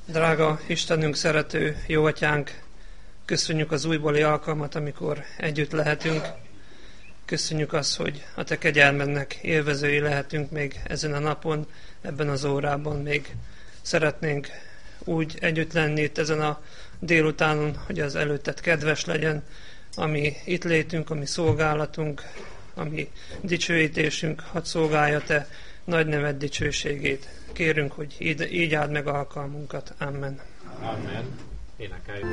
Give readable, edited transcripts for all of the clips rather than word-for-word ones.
Drága Istenünk, szerető jó atyánk, köszönjük az újbóli alkalmat, amikor együtt lehetünk. Köszönjük azt, hogy a te kegyelmednek élvezői lehetünk még ezen a napon, ebben az órában. Még szeretnénk úgy együtt lenni itt ezen a délutánon, hogy az előtted kedves legyen, ami itt létünk, ami szolgálatunk, ami dicsőítésünk, hadd szolgálja te nagy neved dicsőségét. Kérünk, hogy így áld meg alkalmunkat. Amen. Amen. Énekeljük.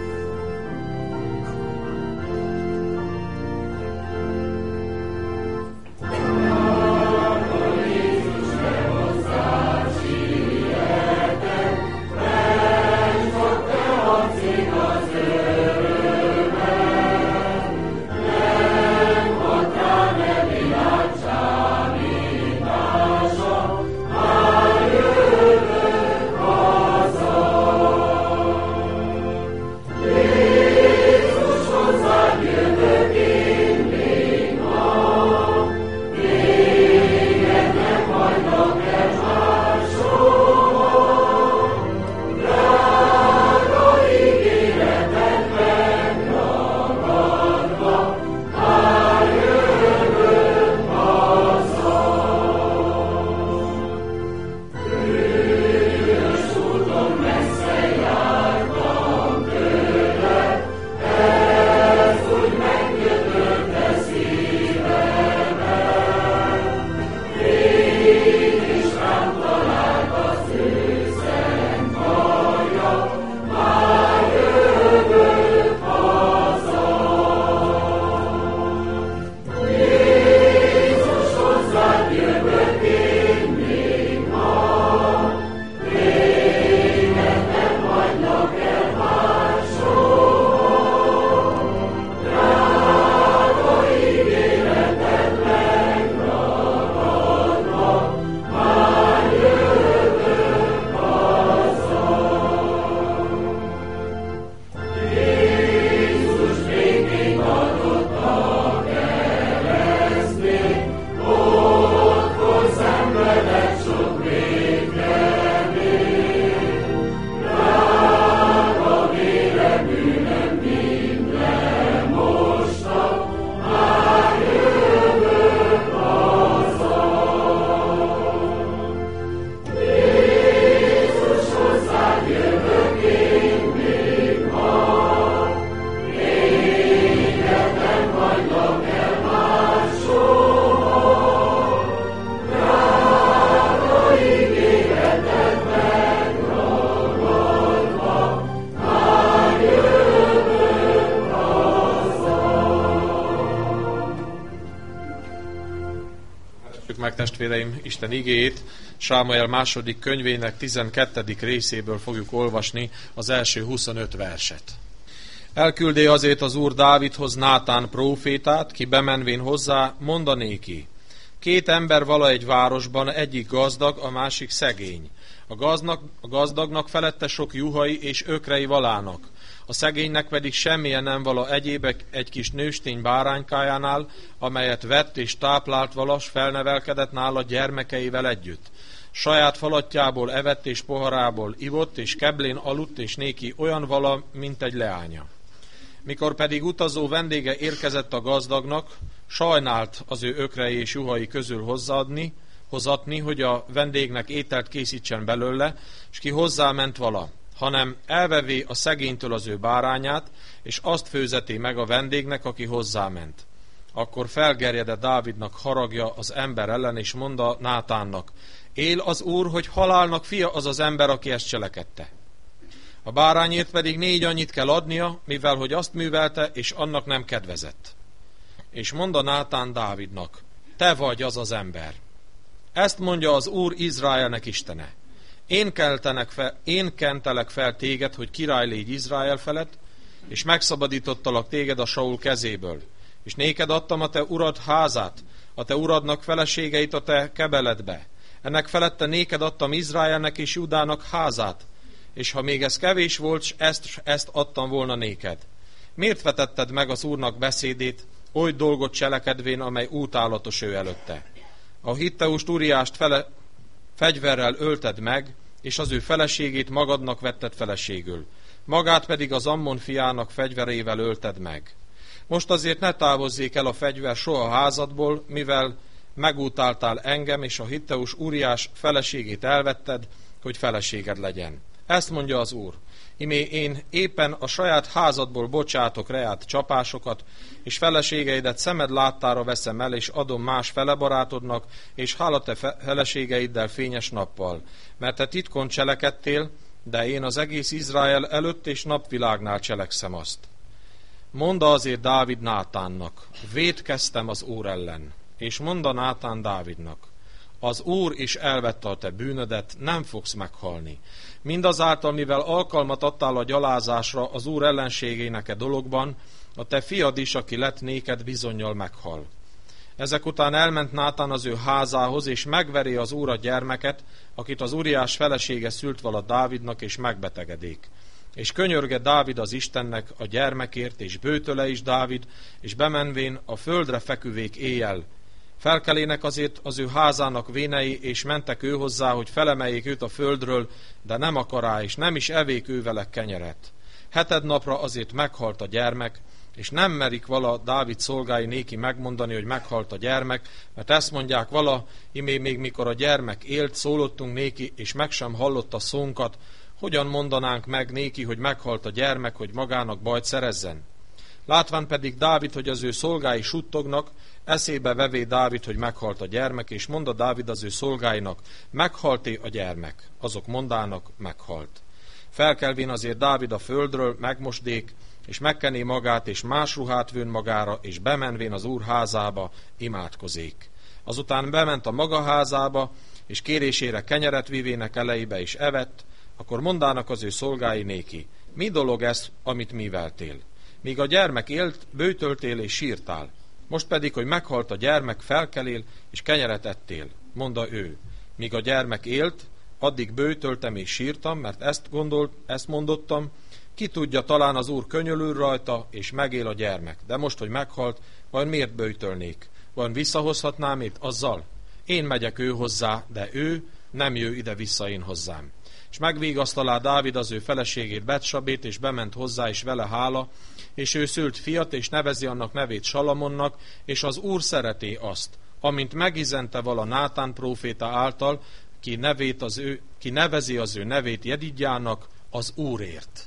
Testvéreim, Isten igéjét Sámuel második könyvének 12. részéből fogjuk olvasni az első 25 verset. Elküldé azért az Úr Dávidhoz Nátán prófétát, ki bemenvén hozzá mondanéki: két ember vala egy városban, egyik gazdag, a másik szegény. A gazdagnak felette sok juhai és ökrei valának, a szegénynek pedig semmilyen nem vala egyébek egy kis nőstény báránykájánál, amelyet vett és táplált vala, s felnevelkedett nála gyermekeivel együtt. Saját falatjából evett és poharából ivott, és keblén aludt, és néki olyan vala, mint egy leánya. Mikor pedig utazó vendége érkezett a gazdagnak, sajnált az ő ökrei és juhai közül hozatni, hogy a vendégnek ételt készítsen belőle, és ki hozzáment vala, hanem elvevé a szegénytől az ő bárányát, és azt főzeti meg a vendégnek, aki hozzáment. Akkor felgerjedett Dávidnak haragja az ember ellen, és mondta Nátánnak: él az Úr, hogy halálnak fia az az ember, aki ezt cselekedte. A bárányért pedig 4 annyit kell adnia, mivel hogy azt művelte, és annak nem kedvezett. És mondta Nátán Dávidnak: te vagy az az ember. Ezt mondja az Úr Izraelnek Istene: én kentelek fel téged, hogy király légy Izrael felett, és megszabadítottalak téged a Saul kezéből. És néked adtam a te urad házát, a te uradnak feleségeit a te kebeledbe. Ennek felette néked adtam Izraelnek és Judának házát, és ha még ez kevés volt, ezt adtam volna néked. Miért vetetted meg az Úrnak beszédét, oly dolgot cselekedvén, amely útálatos ő előtte? A Hitteust Uriást fegyverrel ölted meg, és az ő feleségét magadnak vetted feleségül. Magát pedig az Ammon fiának fegyverével ölted meg. Most azért ne távozzék el a fegyver soha házadból, mivel megutáltál engem, és a Hitteus Úriás feleségét elvetted, hogy feleséged legyen. Ezt mondja az Úr. Imé én éppen a saját házadból bocsátok reát csapásokat, és feleségeidet szemed láttára veszem el, és adom más felebarátodnak, és hála te feleségeiddel fényes nappal. Mert te titkon cselekedtél, de én az egész Izrael előtt és napvilágnál cselekszem azt. Monda azért Dávid Nátánnak, vétkeztem az Úr ellen, és monda Nátán Dávidnak, az Úr is elvette a te bűnödet, nem fogsz meghalni. Mindazáltal, mivel alkalmat adtál a gyalázásra az Úr ellenségének e dologban, a te fiad is, aki lett néked, bizonnyal meghal. Ezek után elment Nátán az ő házához, és megveri az Úr a gyermeket, akit az Uriás felesége szült vala Dávidnak, és megbetegedék. És könyörge Dávid az Istennek a gyermekért, és bőtöle is Dávid, és bemenvén a földre feküvék éjjel. Felkelének azért az ő házának vénei, és mentek ő hozzá, hogy felemeljék őt a földről, de nem akará, és nem is evék ő vele kenyeret. 7. napra azért meghalt a gyermek, és nem merik vala Dávid szolgái néki megmondani, hogy meghalt a gyermek, mert ezt mondják vala, imé még mikor a gyermek élt, szólottunk néki, és meg sem hallott a szónkat, hogyan mondanánk meg néki, hogy meghalt a gyermek, hogy magának bajt szerezzen? Látván pedig Dávid, hogy az ő szolgái suttognak, eszébe vevé Dávid, hogy meghalt a gyermek, és mondta Dávid az ő szolgáinak, meghalt-e a gyermek? Azok mondának, meghalt. Felkelvén azért Dávid a földről, megmosdék, és megkené magát, és más ruhát vőn magára, és bemenvén az Úr házába imádkozék. Azután bement a maga házába, és kérésére kenyeret vivének elejébe, és evett, akkor mondának az ő szolgái néki, mi dolog ez, amit műveltél? Míg a gyermek élt, bőtöltél és sírtál. Most pedig, hogy meghalt a gyermek, felkelél, és kenyeret ettél. Mondta ő, míg a gyermek élt, addig bőtöltem és sírtam, mert ezt mondottam, ki tudja, talán az Úr könyörül rajta, és megél a gyermek. De most, hogy meghalt, vajon miért bőtölnék? Vajon visszahozhatnám itt azzal? Én megyek ő hozzá, de ő nem jő ide-vissza én hozzám. És megvigasztalá Dávid az ő feleségét Betsabét, és bement hozzá, és vele hála, és ő szült fiat, és nevezi annak nevét Salamonnak, és az Úr szereti azt, amint megizente vala Nátán próféta által, ki nevezi az ő nevét Jedidjának, az Úrért.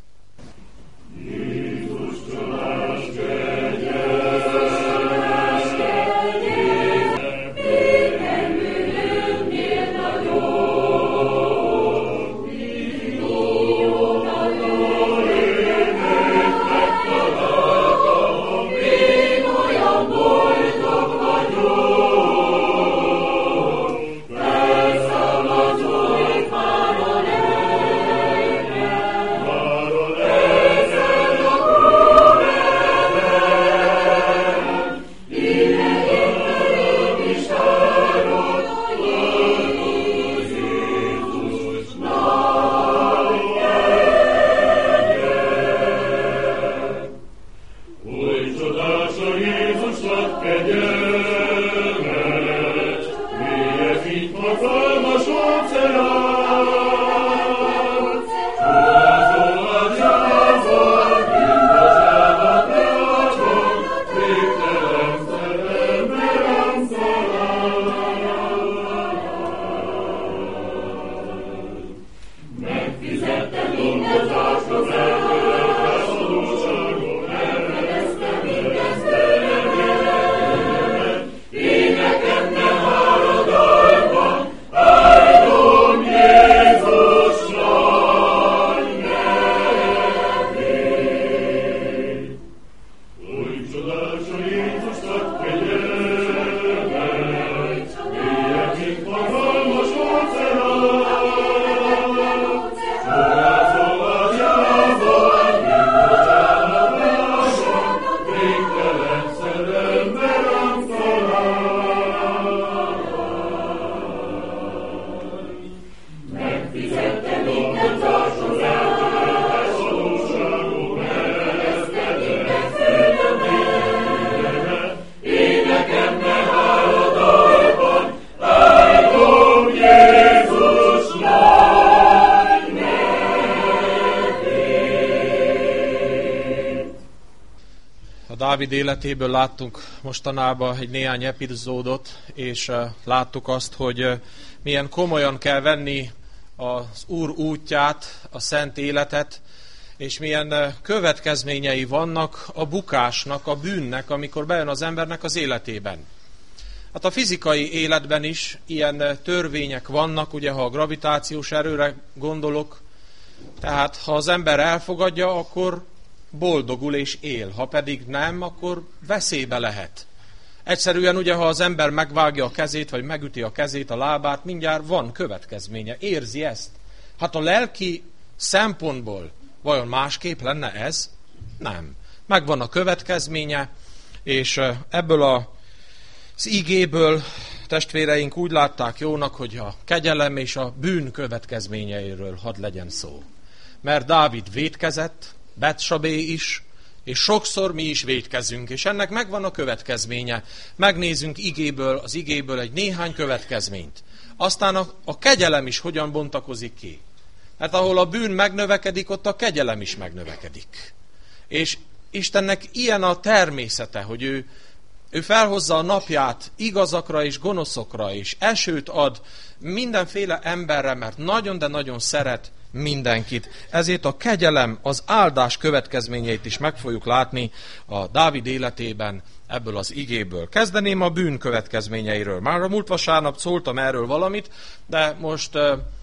Dávid életéből láttunk mostanában egy néhány epizódot, és láttuk azt, hogy milyen komolyan kell venni az Úr útját, a szent életet, és milyen következményei vannak a bukásnak, a bűnnek, amikor bejön az embernek az életében. Hát a fizikai életben is ilyen törvények vannak, ugye ha a gravitációs erőre gondolok, tehát ha az ember elfogadja, akkor boldogul és él, ha pedig nem, akkor veszélybe lehet. Egyszerűen ugye, ha az ember megvágja a kezét, vagy megüti a kezét, a lábát, mindjárt van következménye, érzi ezt. Hát a lelki szempontból vajon másképp lenne ez? Nem. Megvan a következménye, és ebből az igéből testvéreink úgy látták jónak, hogy a kegyelem és a bűn következményeiről hadd legyen szó. Mert Dávid vétkezett, Betsabé is, és sokszor mi is vétkezünk, és ennek megvan a következménye. Megnézzünk az igéből egy néhány következményt. Aztán a kegyelem is hogyan bontakozik ki. Mert ahol a bűn megnövekedik, ott a kegyelem is megnövekedik. És Istennek ilyen a természete, hogy ő felhozza a napját igazakra és gonoszokra, és esőt ad mindenféle emberre, mert nagyon, de nagyon szeret mindenkit. Ezért a kegyelem, az áldás következményeit is meg fogjuk látni a Dávid életében, ebből az igéből. Kezdeném a bűn következményeiről. Már a múlt vasárnap szóltam erről valamit, de most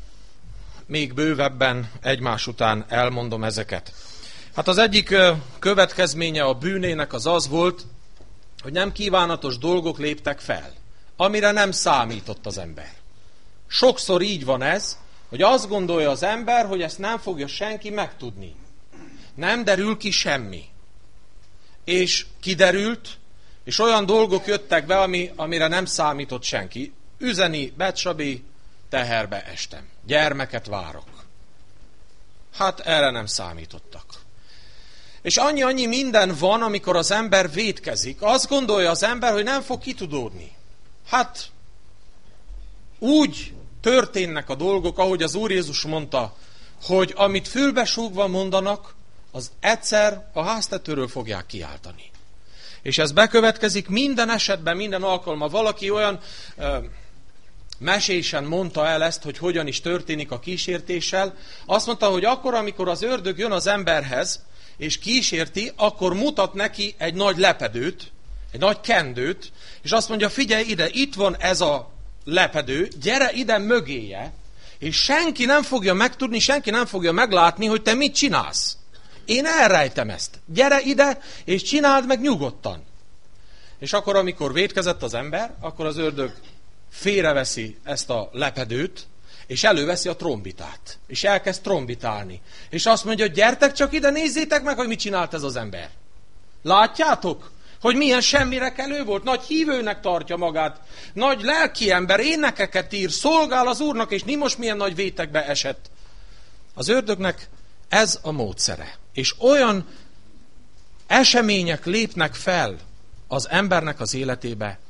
még bővebben egymás után elmondom ezeket. Hát az egyik következménye a bűnének az volt, hogy nem kívánatos dolgok léptek fel, amire nem számított az ember. Sokszor így van ez, hogy azt gondolja az ember, hogy ezt nem fogja senki megtudni. Nem derül ki semmi. És kiderült, és olyan dolgok jöttek be, amire nem számított senki. Üzeni, Betsabé, teherbe estem. Gyermeket várok. Hát erre nem számítottak. És annyi minden van, amikor az ember vétkezik. Azt gondolja az ember, hogy nem fog kitudódni. Hát úgy történnek a dolgok, ahogy az Úr Jézus mondta, hogy amit fülbesúgva mondanak, az egyszer a háztetőről fogják kiáltani. És ez bekövetkezik minden esetben, minden alkalommal. Valaki olyan mesésen mondta el ezt, hogy hogyan is történik a kísértéssel. Azt mondta, hogy akkor, amikor az ördög jön az emberhez, és kísérti, akkor mutat neki egy nagy lepedőt, egy nagy kendőt, és azt mondja, figyelj ide, itt van ez a lepedő, gyere ide mögéje, és senki nem fogja megtudni, senki nem fogja meglátni, hogy te mit csinálsz. Én elrejtem ezt. Gyere ide, és csináld meg nyugodtan. És akkor, amikor vétkezett az ember, akkor az ördög félreveszi ezt a lepedőt, és előveszi a trombitát, és elkezd trombitálni. És azt mondja, gyertek csak ide, nézzétek meg, hogy mit csinált ez az ember. Látjátok, hogy milyen semmire kelő volt? Nagy hívőnek tartja magát, nagy lelki ember, énekeket ír, szolgál az Úrnak, és most milyen nagy vétekbe esett. Az ördögnek ez a módszere. És olyan események lépnek fel az embernek az életébe,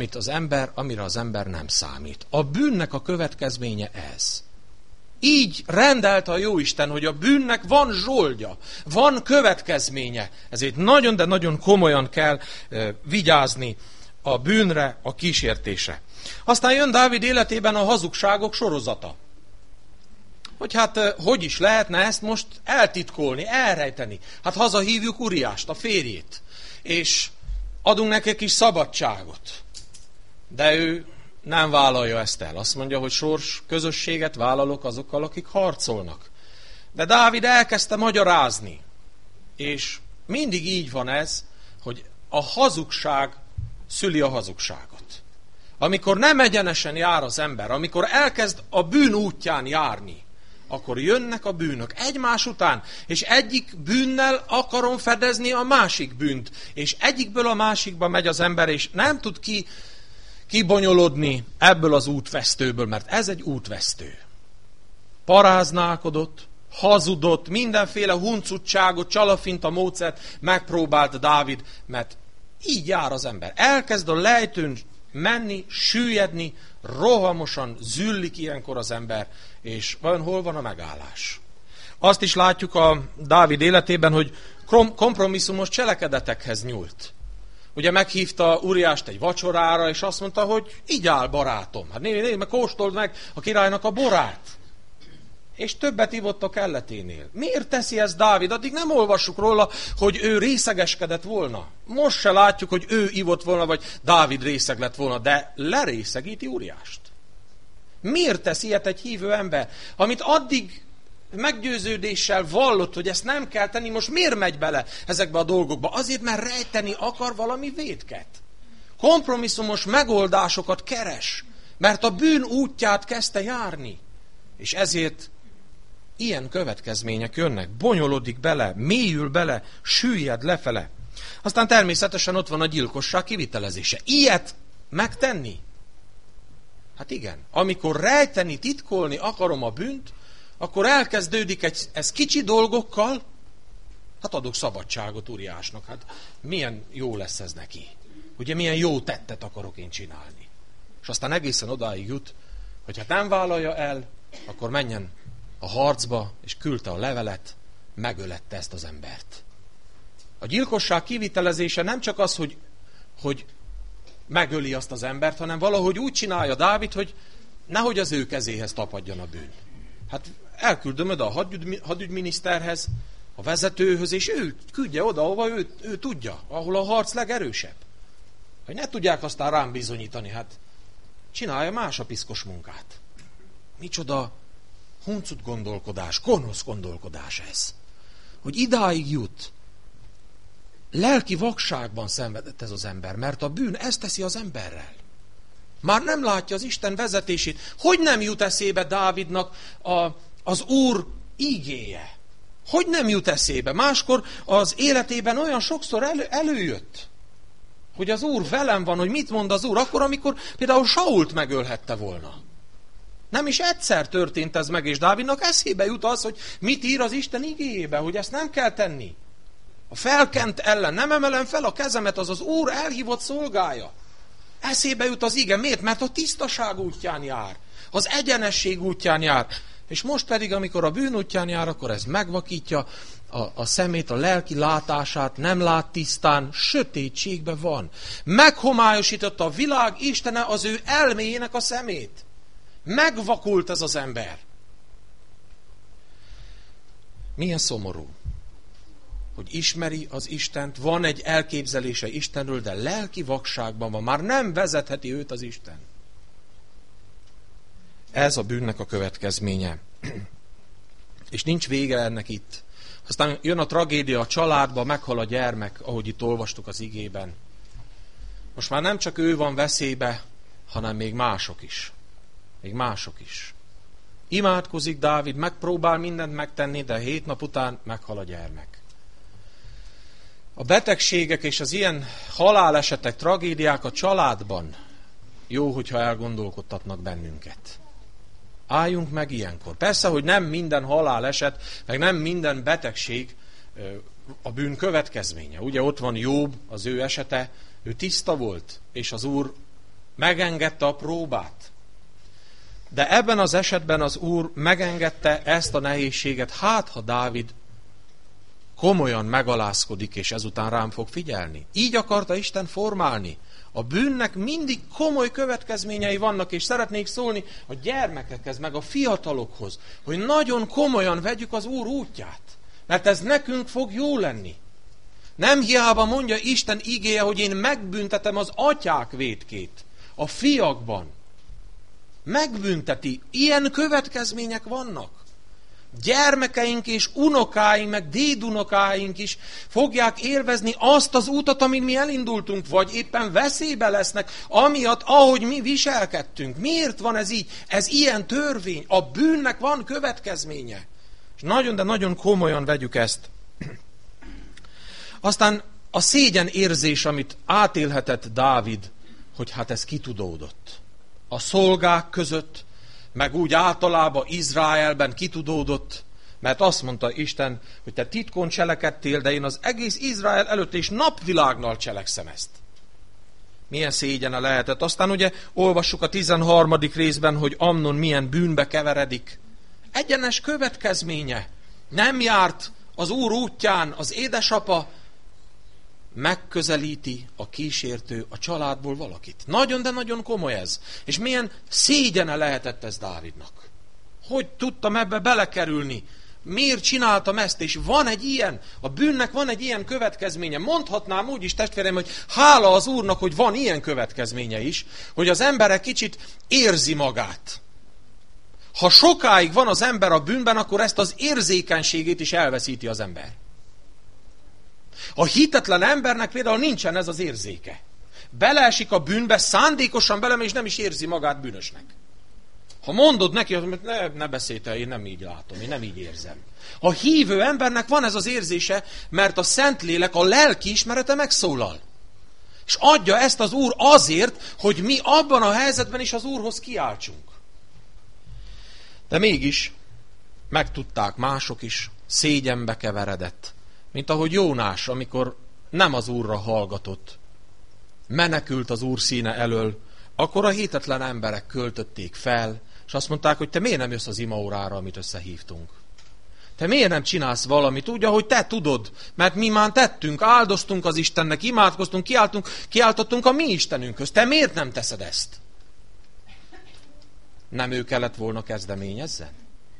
amire az ember nem számít. A bűnnek a következménye ez. Így rendelte a Jóisten, hogy a bűnnek van zsoldja, van következménye. Ezért nagyon, de nagyon komolyan kell vigyázni a bűnre, a kísértésre. Aztán jön Dávid életében a hazugságok sorozata. Hogy hát hogy is lehetne ezt most eltitkolni, elrejteni? Hát hazahívjuk Uriást, a férjét, és adunk neki kis szabadságot. De ő nem vállalja ezt el. Azt mondja, hogy sors közösséget vállalok azokkal, akik harcolnak. De Dávid elkezdte magyarázni. És mindig így van ez, hogy a hazugság szüli a hazugságot. Amikor nem egyenesen jár az ember, amikor elkezd a bűn útján járni, akkor jönnek a bűnök egymás után, és egyik bűnnel akarom fedezni a másik bűnt. És egyikből a másikba megy az ember, és nem tud kibonyolodni ebből az útvesztőből, mert ez egy útvesztő. Paráználkodott, hazudott, mindenféle huncutságot, csalafinta módszert megpróbált Dávid, mert így jár az ember. Elkezd a lejtőn menni, süllyedni, rohamosan züllik ilyenkor az ember, és vajon hol van a megállás? Azt is látjuk a Dávid életében, hogy kompromisszumos cselekedetekhez nyúlt. Ugye meghívta Uriást egy vacsorára, és azt mondta, hogy így áll, barátom. Hát nézd meg, kóstold meg a királynak a borát. És többet ivott a kelleténél. Miért teszi ezt Dávid? Addig nem olvassuk róla, hogy ő részegeskedett volna. Most se látjuk, hogy ő ivott volna, vagy Dávid részeg lett volna, de lerészegíti Uriást. Miért tesz ilyet egy hívő ember? Amit addig meggyőződéssel vallott, hogy ezt nem kell tenni, most miért megy bele ezekbe a dolgokba? Azért, mert rejteni akar valami vétket. Kompromisszumos megoldásokat keres, mert a bűn útját kezdte járni. És ezért ilyen következmények jönnek, bonyolodik bele, mélyül bele, süllyed lefele. Aztán természetesen ott van a gyilkosság kivitelezése. Ilyet megtenni? Hát igen, amikor rejteni, titkolni akarom a bűnt, akkor elkezdődik ez kicsi dolgokkal, hát adok szabadságot Uriásnak, hát milyen jó lesz ez neki. Ugye milyen jó tettet akarok én csinálni. És aztán egészen odáig jut, hogy hát nem vállalja el, akkor menjen a harcba, és küldte a levelet, megölette ezt az embert. A gyilkosság kivitelezése nem csak az, hogy megöli azt az embert, hanem valahogy úgy csinálja Dávid, hogy nehogy az ő kezéhez tapadjon a bűn. Hát elküldöm oda a hadügyminiszterhez, a vezetőhöz, és ő küldje oda, ahova ő tudja, ahol a harc legerősebb. Hogy ne tudják aztán rám bizonyítani, hát csinálja más a piszkos munkát. Micsoda huncut gondolkodás, gonosz gondolkodás ez. Hogy idáig jut. Lelki vakságban szenvedett ez az ember, mert a bűn ezt teszi az emberrel. Már nem látja az Isten vezetését. Hogy nem jut eszébe Dávidnak az Úr ígéje? Hogy nem jut eszébe? Máskor az életében olyan sokszor előjött, hogy az Úr velem van, hogy mit mond az Úr, akkor, amikor például Sault megölhette volna. Nem is egyszer történt ez meg, és Dávidnak eszébe jut az, hogy mit ír az Isten igéjébe, hogy ezt nem kell tenni. A felkent ellen nem emelem fel a kezemet, az Úr elhívott szolgája. Eszébe jut az ige. Miért? Mert a tisztaság útján jár. Az egyenesség útján jár. És most pedig, amikor a bűn útján jár, akkor ez megvakítja a szemét, a lelki látását, nem lát tisztán, sötétségbe van. Meghomályosította a világ Istene az ő elméjének a szemét. Megvakult ez az ember. Milyen szomorú, hogy ismeri az Istent, van egy elképzelése Istenről, de lelki vakságban van, már nem vezetheti őt az Isten. Ez a bűnnek a következménye. És nincs vége ennek itt. Aztán jön a tragédia a családba, meghal a gyermek, ahogy itt olvastuk az igében. Most már nem csak ő van veszélybe, hanem még mások is. Még mások is. Imádkozik Dávid, megpróbál mindent megtenni, de 7 nap után meghal a gyermek. A betegségek és az ilyen halálesetek, tragédiák a családban jó, hogyha elgondolkodtatnak bennünket. Álljunk meg ilyenkor. Persze, hogy nem minden haláleset, meg nem minden betegség a bűn következménye. Ugye ott van Jobb, az ő esete, ő tiszta volt, és az Úr megengedte a próbát. De ebben az esetben az Úr megengedte ezt a nehézséget, hát ha Dávid komolyan megalázkodik, és ezután rám fog figyelni. Így akarta Isten formálni. A bűnnek mindig komoly következményei vannak, és szeretnék szólni a gyermekekhez, meg a fiatalokhoz, hogy nagyon komolyan vegyük az Úr útját. Mert ez nekünk fog jó lenni. Nem hiába mondja Isten igéje, hogy én megbüntetem az atyák vétkét a fiakban. Megbünteti. Ilyen következmények vannak. Gyermekeink és unokáink, meg dédunokáink is fogják élvezni azt az útat, amin mi elindultunk, vagy éppen veszélybe lesznek, amiatt, ahogy mi viselkedtünk. Miért van ez így? Ez ilyen törvény. A bűnnek van következménye. És nagyon, de nagyon komolyan vegyük ezt. Aztán a szégyen érzés, amit átélhetett Dávid, hogy hát ez kitudódott. A szolgák között, meg úgy általában Izraelben kitudódott, mert azt mondta Isten, hogy te titkon cselekedtél, de én az egész Izrael előtt és napvilágnal cselekszem ezt. Milyen szégyene lehetett. Aztán ugye olvassuk a 13. részben, hogy Amnon milyen bűnbe keveredik. Egyenes következménye nem járt az Úr útján az édesapa, megközelíti a kísértő a családból valakit. Nagyon, de nagyon komoly ez. És milyen szégyene lehetett ez Dávidnak. Hogy tudtam ebbe belekerülni? Miért csináltam ezt? És van egy ilyen, a bűnnek van egy ilyen következménye. Mondhatnám úgy is, testvéreim, hogy hála az Úrnak, hogy van ilyen következménye is, hogy az ember egy kicsit érzi magát. Ha sokáig van az ember a bűnben, akkor ezt az érzékenységét is elveszíti az ember. A hitetlen embernek például nincsen ez az érzéke. Beleesik a bűnbe, szándékosan belemegy, és nem is érzi magát bűnösnek. Ha mondod neki, hogy ne beszélj te, én nem így látom, én nem így érzem. A hívő embernek van ez az érzése, mert a Szentlélek, a lelki ismerete megszólal. És adja ezt az Úr azért, hogy mi abban a helyzetben is az Úrhoz kiáltsunk. De mégis megtudták mások is, szégyenbe keveredett. Mint ahogy Jónás, amikor nem az Úrra hallgatott, menekült az Úr színe elől, akkor a hitetlen emberek költötték fel, és azt mondták, hogy te miért nem jössz az imaórára, amit összehívtunk? Te miért nem csinálsz valamit úgy, ahogy te tudod? Mert mi már tettünk, áldoztunk az Istennek, imádkoztunk, kiáltottunk a mi Istenünkhöz. Te miért nem teszed ezt? Nem ő kellett volna kezdeményezzen?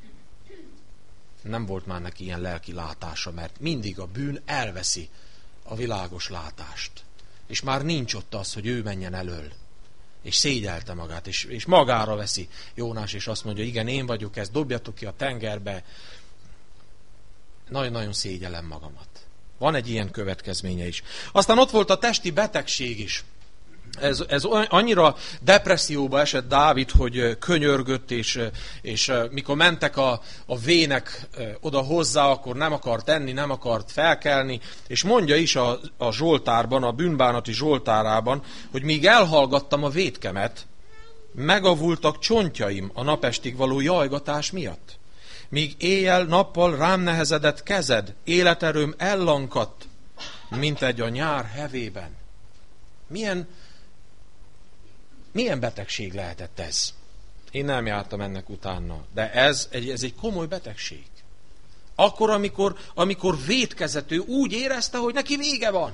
Nem volt már neki ilyen lelki látása, mert mindig a bűn elveszi a világos látást. És már nincs ott az, hogy ő menjen elől. És szégyelte magát, és magára veszi Jónás, és azt mondja, igen, én vagyok ez, dobjatok ki a tengerbe. Nagyon-nagyon szégyellem magamat. Van egy ilyen következménye is. Aztán ott volt a testi betegség is. Ez annyira depresszióba esett Dávid, hogy könyörgött, és mikor mentek a vének oda hozzá, akkor nem akart enni, nem akart felkelni, és mondja is a Zsoltárban, a bűnbánati Zsoltárában, hogy míg elhallgattam a vétkemet, megavultak csontjaim a napestig való jajgatás miatt. Míg éjjel-nappal rám nehezedett kezed, életerőm ellankadt, mint egy a nyár hevében. Milyen betegség lehetett ez? Én nem jártam ennek utána, de ez egy komoly betegség. Akkor, amikor vétkezető úgy érezte, hogy neki vége van.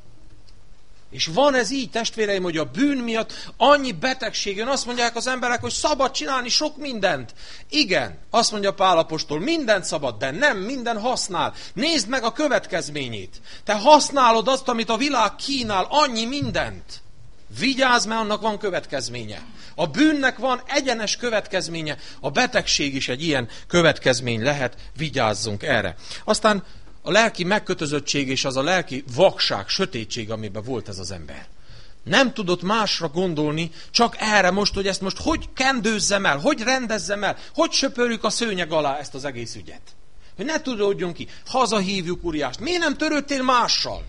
És van ez így, testvéreim, hogy a bűn miatt annyi betegség jön, azt mondják az emberek, hogy szabad csinálni sok mindent. Igen, azt mondja Pál apostol, mindent szabad, de nem minden használ. Nézd meg a következményét. Te használod azt, amit a világ kínál, annyi mindent. Vigyázz, mert annak van következménye. A bűnnek van egyenes következménye, a betegség is egy ilyen következmény lehet, vigyázzunk erre. Aztán a lelki megkötözöttség és az a lelki vakság, sötétség, amiben volt ez az ember. Nem tudott másra gondolni, csak erre most, hogy ezt most hogy kendőzzem el, hogy rendezzem el, hogy söpörjük a szőnyeg alá ezt az egész ügyet. Hogy ne tudódjon ki, hazahívjuk Uriást. Miért nem törődtél mással?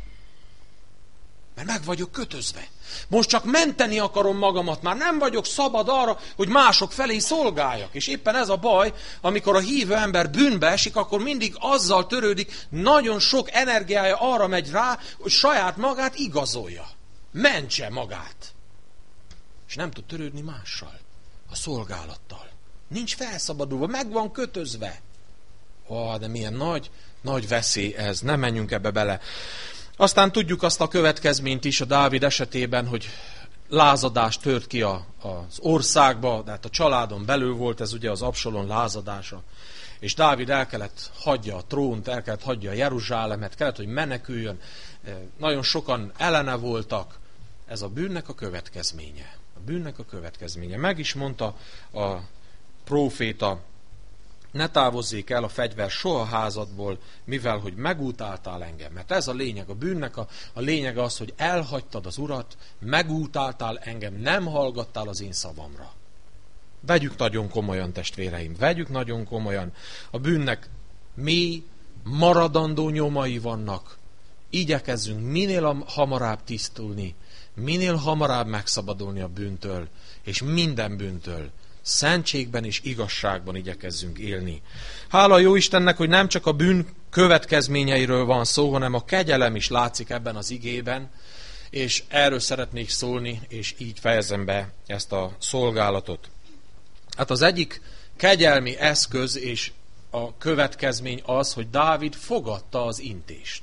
Mert meg vagyok kötözve. Most csak menteni akarom magamat, már nem vagyok szabad arra, hogy mások felé szolgáljak. És éppen ez a baj, amikor a hívő ember bűnbe esik, akkor mindig azzal törődik, nagyon sok energiája arra megy rá, hogy saját magát igazolja. Mentse magát. És nem tud törődni mással, a szolgálattal. Nincs felszabadulva, meg van kötözve. De milyen nagy veszély ez, nem menjünk ebbe bele. Aztán tudjuk azt a következményt is a Dávid esetében, hogy lázadás tört ki az országba, de hát a családon belül volt ez ugye az Absalom lázadása. És Dávid el kellett hagyja a trónt, el kellett hagyja a Jeruzsálemet, kellett, hogy meneküljön. Nagyon sokan ellene voltak. Ez a bűnnek a következménye. A bűnnek a következménye. Meg is mondta a próféta, ne távozzék el a fegyver soha házadból, mivel, hogy megútáltál engem. Mert ez a lényeg, a bűnnek a lényeg az, hogy elhagytad az Urat, megútáltál engem, nem hallgattál az én szavamra. Vegyük nagyon komolyan, testvéreim, vegyük nagyon komolyan. A bűnnek mély, maradandó nyomai vannak. Igyekezzünk minél hamarabb tisztulni, minél hamarabb megszabadulni a bűntől, és minden bűntől. Szentségben és igazságban igyekezzünk élni. Hála jó Istennek, hogy nem csak a bűn következményeiről van szó, hanem a kegyelem is látszik ebben az igében, és erről szeretnék szólni, és így fejezem be ezt a szolgálatot. Hát az egyik kegyelmi eszköz, és a következmény az, hogy Dávid fogadta az intést.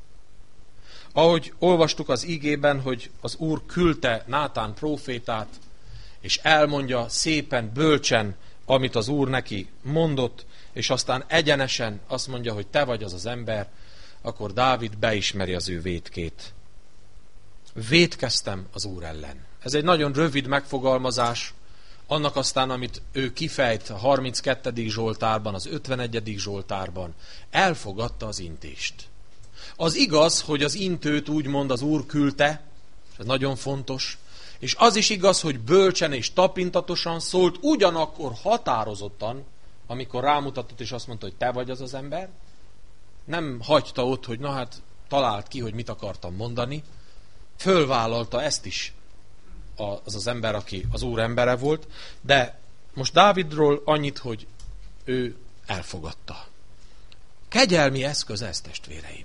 Ahogy olvastuk az igében, hogy az Úr küldte Nátán prófétát, és elmondja szépen, bölcsen, amit az Úr neki mondott, és aztán egyenesen azt mondja, hogy te vagy az az ember, akkor Dávid beismeri az ő vétkét. Vétkeztem az Úr ellen. Ez egy nagyon rövid megfogalmazás, annak aztán, amit ő kifejt a 32. Zsoltárban, az 51. Zsoltárban, elfogadta az intést. Az igaz, hogy az intőt úgymond az Úr küldte, ez nagyon fontos, és az is igaz, hogy bölcsen és tapintatosan szólt, ugyanakkor határozottan, amikor rámutatott és azt mondta, hogy te vagy az az ember, nem hagyta ott, hogy na hát talált ki, hogy mit akartam mondani, fölvállalta ezt is az az ember, aki az Úr embere volt, de most Dávidról annyit, hogy ő elfogadta. Kegyelmi eszköz ez, testvéreim.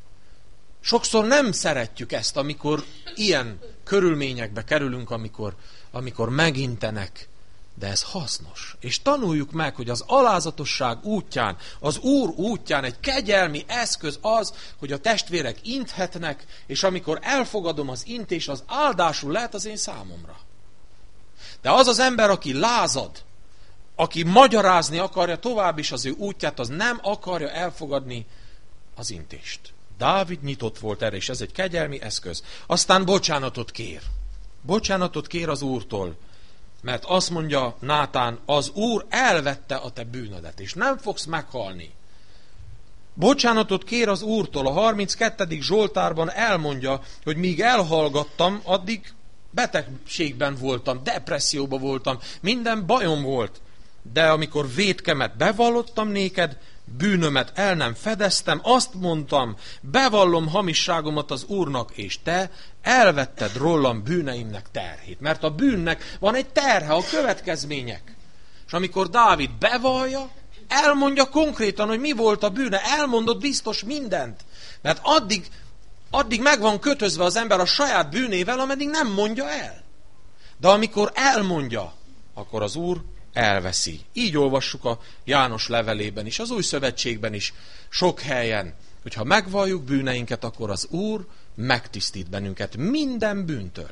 Sokszor nem szeretjük ezt, amikor ilyen körülményekbe kerülünk, amikor megintenek, de ez hasznos. És tanuljuk meg, hogy az alázatosság útján, az Úr útján egy kegyelmi eszköz az, hogy a testvérek inthetnek, és amikor elfogadom az intést, az áldásul lehet az én számomra. De az az ember, aki lázad, aki magyarázni akarja tovább is az ő útját, az nem akarja elfogadni az intést. Dávid nyitott volt erre, és ez egy kegyelmi eszköz. Aztán bocsánatot kér. Bocsánatot kér az Úrtól, mert azt mondja Nátán, az Úr elvette a te bűnödet, és nem fogsz meghalni. Bocsánatot kér az Úrtól. A 32. Zsoltárban elmondja, hogy míg elhallgattam, addig betegségben voltam, depresszióban voltam, minden bajom volt. De amikor vétkemet bevallottam néked, bűnömet el nem fedeztem, azt mondtam, bevallom hamisságomat az Úrnak, és te elvetted rólam bűneimnek terhét. Mert a bűnnek van egy terhe, a következmények. És amikor Dávid bevallja, elmondja konkrétan, hogy mi volt a bűne, elmondott biztos mindent. Mert addig meg van kötözve az ember a saját bűnével, ameddig nem mondja el. De amikor elmondja, akkor az Úr elveszi. Így olvassuk a János levelében is, az Új Szövetségben is, sok helyen, hogyha megvalljuk bűneinket, akkor az Úr megtisztít bennünket minden bűntől.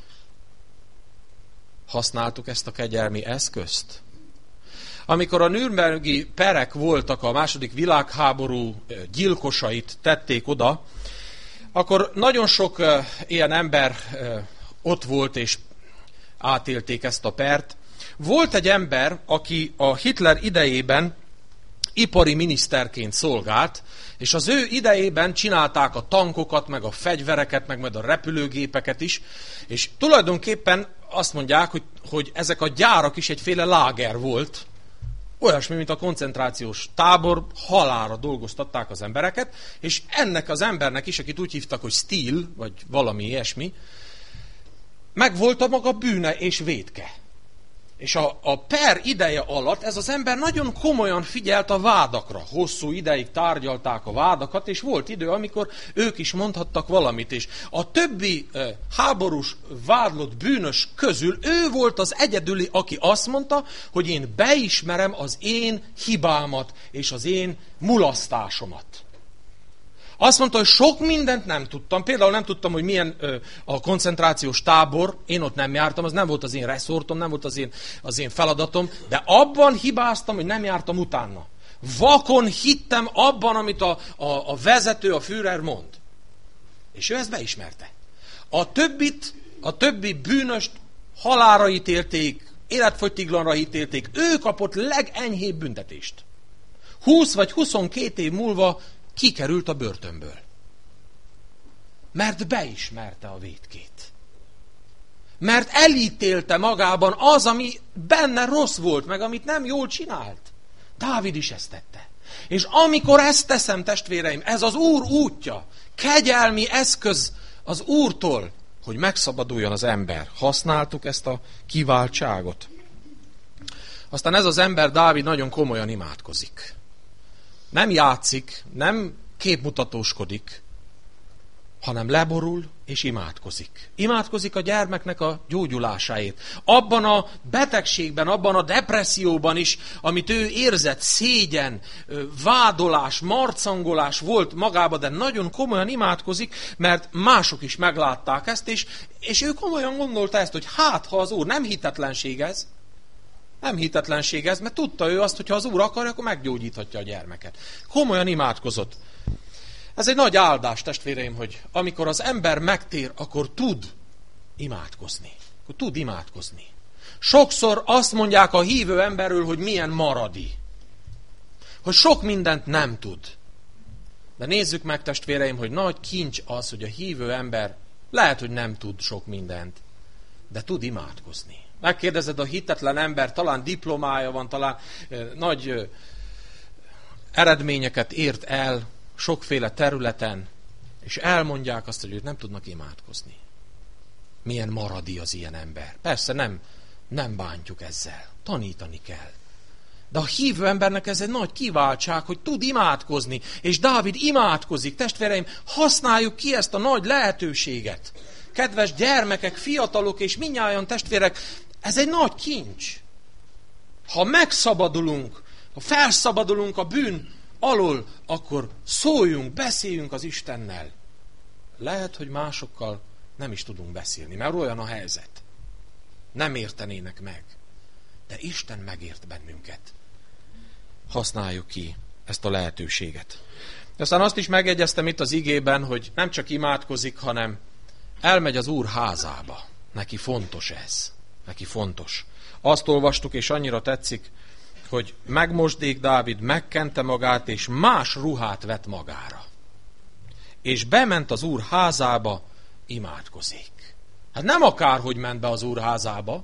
Használtuk ezt a kegyelmi eszközt? Amikor a nürnbergi perek voltak, a II. Világháború gyilkosait tették oda, akkor nagyon sok ilyen ember ott volt, és átélték ezt a pert. Volt egy ember, aki a Hitler idejében ipari miniszterként szolgált, és az ő idejében csinálták a tankokat, meg a fegyvereket, meg majd a repülőgépeket is, és tulajdonképpen azt mondják, hogy ezek a gyárak is egyféle láger volt, olyasmi, mint a koncentrációs tábor, halálra dolgoztatták az embereket, és ennek az embernek is, akit úgy hívtak, hogy Stil, vagy valami ilyesmi, megvolt a maga bűne és vétke. És a per ideje alatt ez az ember nagyon komolyan figyelt a vádakra. Hosszú ideig tárgyalták a vádakat, és volt idő, amikor ők is mondhattak valamit. És a többi háborús vádlott bűnös közül ő volt az egyedüli, aki azt mondta, hogy én beismerem az én hibámat és az én mulasztásomat. Azt mondta, hogy sok mindent nem tudtam. Például nem tudtam, hogy milyen a koncentrációs tábor. Én ott nem jártam, az nem volt az én reszortom, nem volt az én feladatom. De abban hibáztam, hogy nem jártam utána. Vakon hittem abban, amit a vezető, a Führer mond. És ő ezt beismerte. A többi bűnöst halálra ítélték, életfogytiglanra ítélték. Ő kapott legenyhébb büntetést. 20 vagy 22 év múlva kikerült a börtönből. Mert beismerte a vétkét. Mert elítélte magában az, ami benne rossz volt, meg amit nem jól csinált. Dávid is ezt tette. És amikor ezt teszem, testvéreim, ez az Úr útja, kegyelmi eszköz az Úrtól, hogy megszabaduljon az ember. Használtuk ezt a kiváltságot. Aztán ez az ember, Dávid, nagyon komolyan imádkozik. Nem játszik, nem képmutatóskodik, hanem leborul és imádkozik. Imádkozik a gyermeknek a gyógyulásáért. Abban a betegségben, abban a depresszióban is, amit ő érzett, szégyen, vádolás, marcangolás volt magában, de nagyon komolyan imádkozik, mert mások is meglátták ezt, és ő komolyan gondolta ezt, hogy hát, ha az Úr, nem hitetlenség ez, mert tudta ő azt, hogy ha az Úr akarja, akkor meggyógyíthatja a gyermeket. Komolyan imádkozott. Ez egy nagy áldás, testvéreim, hogy amikor az ember megtér, akkor tud imádkozni. Sokszor azt mondják a hívő emberről, hogy milyen maradi. Hogy sok mindent nem tud. De nézzük meg, testvéreim, hogy nagy kincs az, hogy a hívő ember lehet, hogy nem tud sok mindent, de tud imádkozni. Megkérdezed a hitetlen ember, talán diplomája van, talán nagy eredményeket ért el sokféle területen, és elmondják azt, hogy ők nem tudnak imádkozni. Milyen maradi az ilyen ember. Persze nem bántjuk ezzel. Tanítani kell. De a hívő embernek ez egy nagy kiváltság, hogy tud imádkozni, és Dávid imádkozik. Testvéreim, használjuk ki ezt a nagy lehetőséget. Kedves gyermekek, fiatalok és mindnyájan testvérek, ez egy nagy kincs. Ha megszabadulunk, ha felszabadulunk a bűn alól, akkor szóljunk, beszéljünk az Istennel. Lehet, hogy másokkal nem is tudunk beszélni, mert olyan a helyzet. Nem értenének meg. De Isten megért bennünket. Használjuk ki ezt a lehetőséget. Aztán azt is megjegyeztem itt az igében, hogy nem csak imádkozik, hanem elmegy az Úr házába. Neki fontos ez. Neki fontos. Azt olvastuk, és annyira tetszik, hogy megmosdék Dávid, megkente magát, és más ruhát vett magára. És bement az Úr házába, imádkozik. Hát nem akárhogy ment be az Úr házába.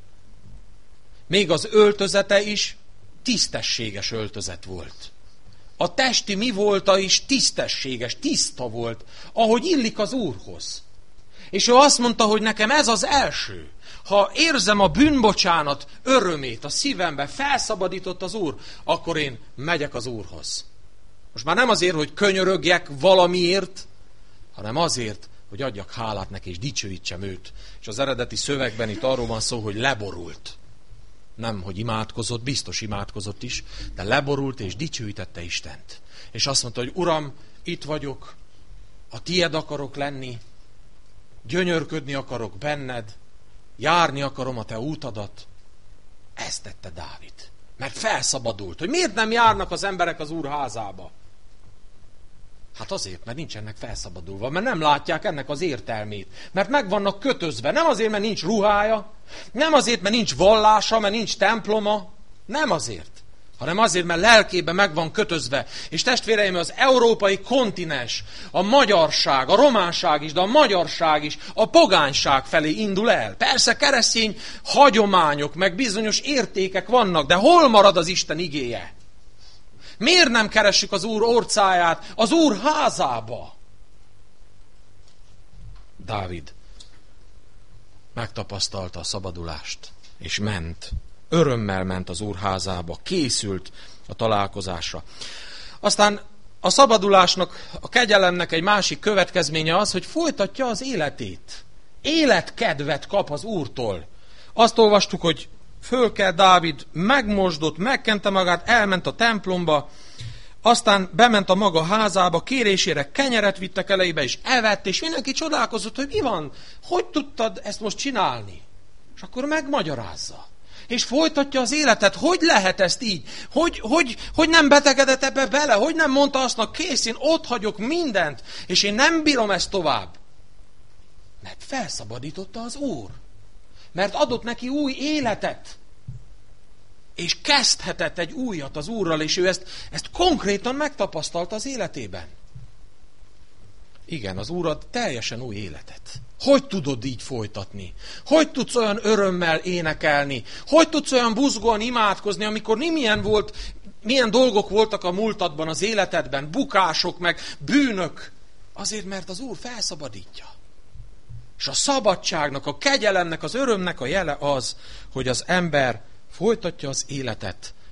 Még az öltözete is tisztességes öltözet volt. A testi mi volta is tisztességes, tiszta volt, ahogy illik az Úrhoz. És ő azt mondta, hogy nekem ez az első. Ha érzem a bűnbocsánat örömét a szívembe, felszabadított az Úr, akkor én megyek az Úrhoz. Most már nem azért, hogy könyörögjek valamiért, hanem azért, hogy adjak hálát neki, és dicsőítsem őt. És az eredeti szövegben itt arról van szó, hogy leborult. Nem, hogy imádkozott, biztos imádkozott is, de leborult és dicsőítette Istent. És azt mondta, hogy Uram, itt vagyok, a tied akarok lenni, gyönyörködni akarok benned, járni akarom a te útadat. Ezt tette Dávid. Mert felszabadult, hogy miért nem járnak az emberek az Úr házába. Hát azért, mert nincsenek felszabadulva, mert nem látják ennek az értelmét. Mert meg vannak kötözve. Nem azért, mert nincs ruhája, nem azért, mert nincs vallása, mert nincs temploma. Nem azért, hanem azért, mert lelkében meg van kötözve. És testvéreim, az európai kontinens, a magyarság, a románság is, de a magyarság is a pogányság felé indul el. Persze keresztény hagyományok, meg bizonyos értékek vannak, de hol marad az Isten igéje? Miért nem keressük az Úr orcáját az Úr házába? Dávid megtapasztalta a szabadulást, és ment. Örömmel ment az Úr házába, készült a találkozásra. Aztán a szabadulásnak, a kegyelemnek egy másik következménye az, hogy folytatja az életét. Életkedvet kap az Úrtól. Azt olvastuk, hogy fölkelt Dávid, megmosdott, megkente magát, elment a templomba, aztán bement a maga házába, kérésére kenyeret vittek elébe, és evett, és mindenki csodálkozott, hogy mi van, hogy tudtad ezt most csinálni? És akkor megmagyarázza. És folytatja az életet. Hogy lehet ezt így? Hogy nem betegedett ebbe bele? Hogy nem mondta azt, kész, én ott hagyok mindent, és én nem bírom ezt tovább? Mert felszabadította az Úr. Mert adott neki új életet. És kezdhetett egy újat az Úrral, és ő ezt konkrétan megtapasztalta az életében. Igen, az Úr ad teljesen új életet. Hogy tudod így folytatni? Hogy tudsz olyan örömmel énekelni? Hogy tudsz olyan buzgóan imádkozni, amikor milyen dolgok voltak a múltadban, az életedben, bukások, meg bűnök? Azért, mert az Úr felszabadítja. És a szabadságnak, a kegyelemnek, az örömnek a jele az, hogy az ember folytatja az életet,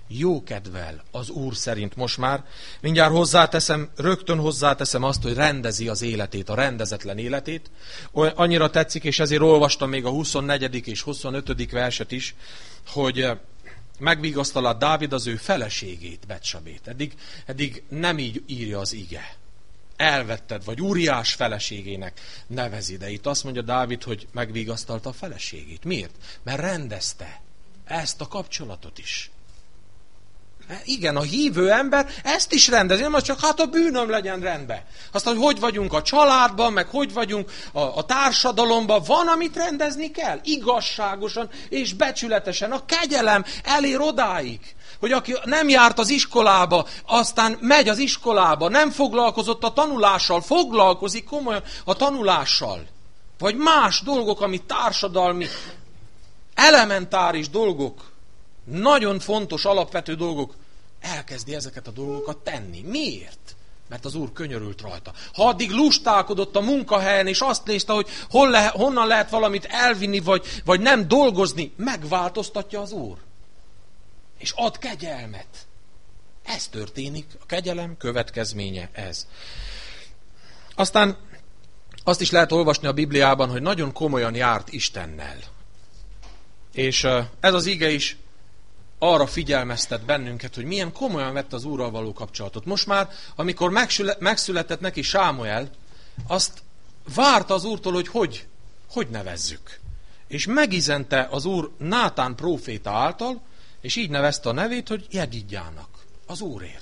jókedvel az Úr szerint. Most már mindjárt rögtön hozzáteszem azt, hogy rendezi az életét, a rendezetlen életét. Annyira tetszik, és ezért olvastam még a 24. és 25. verset is, hogy megvigasztalá Dávid az ő feleségét, Betsabét. Eddig nem így írja az ige. Elvetted, vagy Úriás feleségének nevezi, de itt azt mondja Dávid, hogy megvigasztalta a feleségét. Miért? Mert rendezte ezt a kapcsolatot is. Igen, a hívő ember ezt is rendezi, nem az csak hát a bűnöm legyen rendben. Aztán, hogy vagyunk a családban, meg hogy vagyunk a társadalomban, van, amit rendezni kell. Igazságosan és becsületesen. A kegyelem elér odáig, hogy aki nem járt az iskolába, aztán megy az iskolába, nem foglalkozott a tanulással, foglalkozik komolyan a tanulással. Vagy más dolgok, ami társadalmi, elementáris dolgok, nagyon fontos, alapvető dolgok, elkezdi ezeket a dolgokat tenni. Miért? Mert az Úr könyörült rajta. Ha addig lustálkodott a munkahelyen, és azt nézte, hogy honnan lehet valamit elvinni, vagy nem dolgozni, megváltoztatja az Úr. És ad kegyelmet. Ez történik, a kegyelem következménye ez. Aztán azt is lehet olvasni a Bibliában, hogy nagyon komolyan járt Istennel. És ez az ige is arra figyelmeztet bennünket, hogy milyen komolyan vette az Úrral való kapcsolatot. Most már, amikor megszületett neki Sámuel, azt várta az Úrtól, hogy nevezzük. És megizente az Úr Nátán próféta által, és így nevezte a nevét, hogy Jedidjának, az Úrért.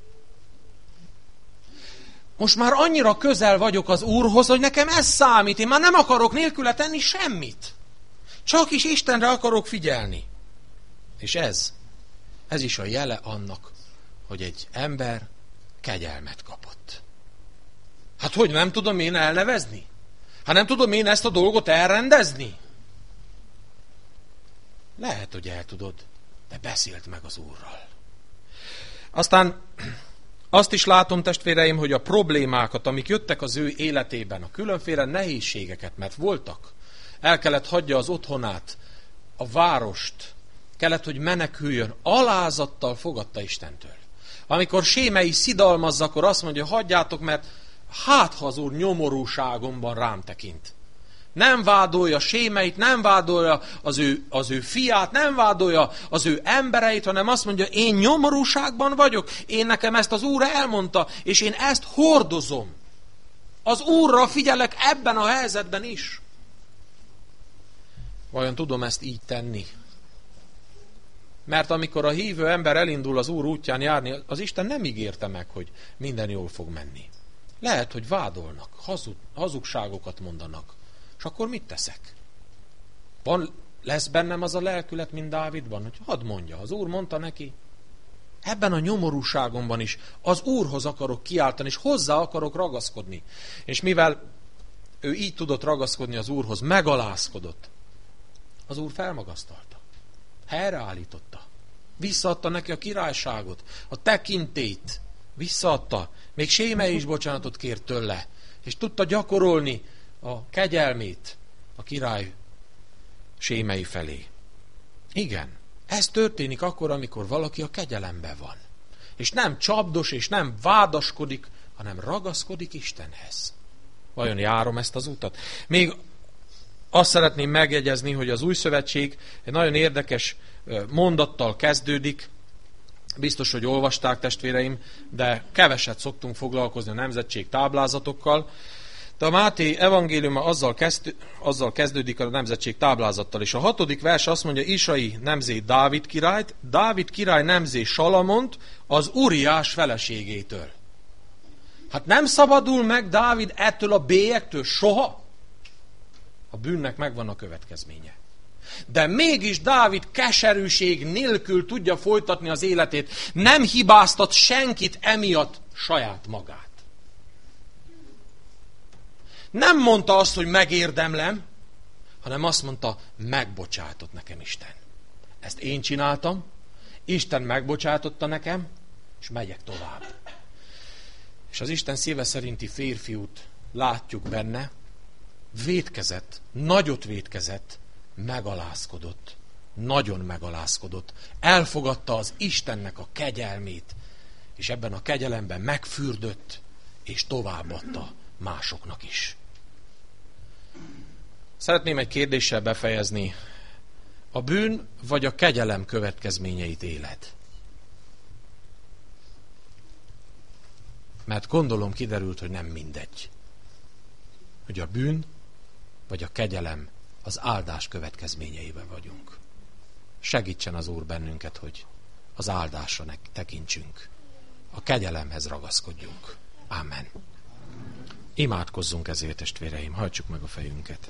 Most már annyira közel vagyok az Úrhoz, hogy nekem ez számít. Én már nem akarok nélküle tenni semmit. Csak is Istenre akarok figyelni. És ez is a jele annak, hogy egy ember kegyelmet kapott. Hát hogy nem tudom én elnevezni? Hát nem tudom én ezt a dolgot elrendezni? Lehet, hogy el tudod, de beszélt meg az Úrral. Aztán azt is látom, testvéreim, hogy a problémákat, amik jöttek az ő életében, a különféle nehézségeket, mert voltak, el kellett hagyja az otthonát, a várost, kellett, hogy meneküljön, alázattal fogadta Istentől. Amikor Sémei szidalmazza, akkor azt mondja, hagyjátok, mert hát ha az Úr nyomorúságomban rám tekint. Nem vádolja Sémeit, nem vádolja az ő fiát, nem vádolja az ő embereit, hanem azt mondja, én nyomorúságban vagyok, én nekem ezt az Úr elmondta, és én ezt hordozom. Az Úrra figyelek ebben a helyzetben is. Vajon tudom ezt így tenni? Mert amikor a hívő ember elindul az Úr útján járni, az Isten nem ígérte meg, hogy minden jól fog menni. Lehet, hogy vádolnak, hazugságokat mondanak. És akkor mit teszek? Lesz bennem az a lelkület, mint Dávidban, hogy hadd mondja, az Úr mondta neki. Ebben a nyomorúságomban is az Úrhoz akarok kiáltani, és hozzá akarok ragaszkodni. És mivel ő így tudott ragaszkodni az Úrhoz, megalázkodott, az Úr felmagasztalta. Helyreállította. Visszaadta neki a királyságot, a tekintélyt. Visszaadta. Még Sémei is bocsánatot kért tőle. És tudta gyakorolni a kegyelmét a király Sémei felé. Igen, ez történik akkor, amikor valaki a kegyelemben van. És nem csapdos, és nem vádaskodik, hanem ragaszkodik Istenhez. Vajon járom ezt az utat? Még azt szeretném megjegyezni, hogy az Új Szövetség egy nagyon érdekes mondattal kezdődik. Biztos, hogy olvasták, testvéreim, de keveset szoktunk foglalkozni a nemzetség táblázatokkal. De a Máté evangéliuma azzal kezdődik a nemzetség táblázattal. És a 6. vers azt mondja, Isai nemzé Dávid királyt, Dávid király nemzé Salamont az Úriás feleségétől. Hát nem szabadul meg Dávid ettől a bélyektől soha? A bűnnek megvan a következménye. De mégis Dávid keserűség nélkül tudja folytatni az életét. Nem hibáztat senkit emiatt, saját magát. Nem mondta azt, hogy megérdemlem, hanem azt mondta, megbocsátott nekem Isten. Ezt én csináltam, Isten megbocsátotta nekem, és megyek tovább. És az Isten szíve szerinti férfiút látjuk benne, vétkezett, nagyot vétkezett, megalázkodott nagyon megalázkodott. Elfogadta az Istennek a kegyelmét, és ebben a kegyelemben megfürdött, és továbbadta másoknak is. Szeretném egy kérdéssel befejezni. A bűn vagy a kegyelem következményeit éled? Mert gondolom kiderült, hogy nem mindegy. Hogy a bűn vagy a kegyelem az áldás következményeiben vagyunk. Segítsen az Úr bennünket, hogy az áldásra tekintsünk. A kegyelemhez ragaszkodjunk. Ámen. Imádkozzunk ezért, testvéreim, hajtsuk meg a fejünket.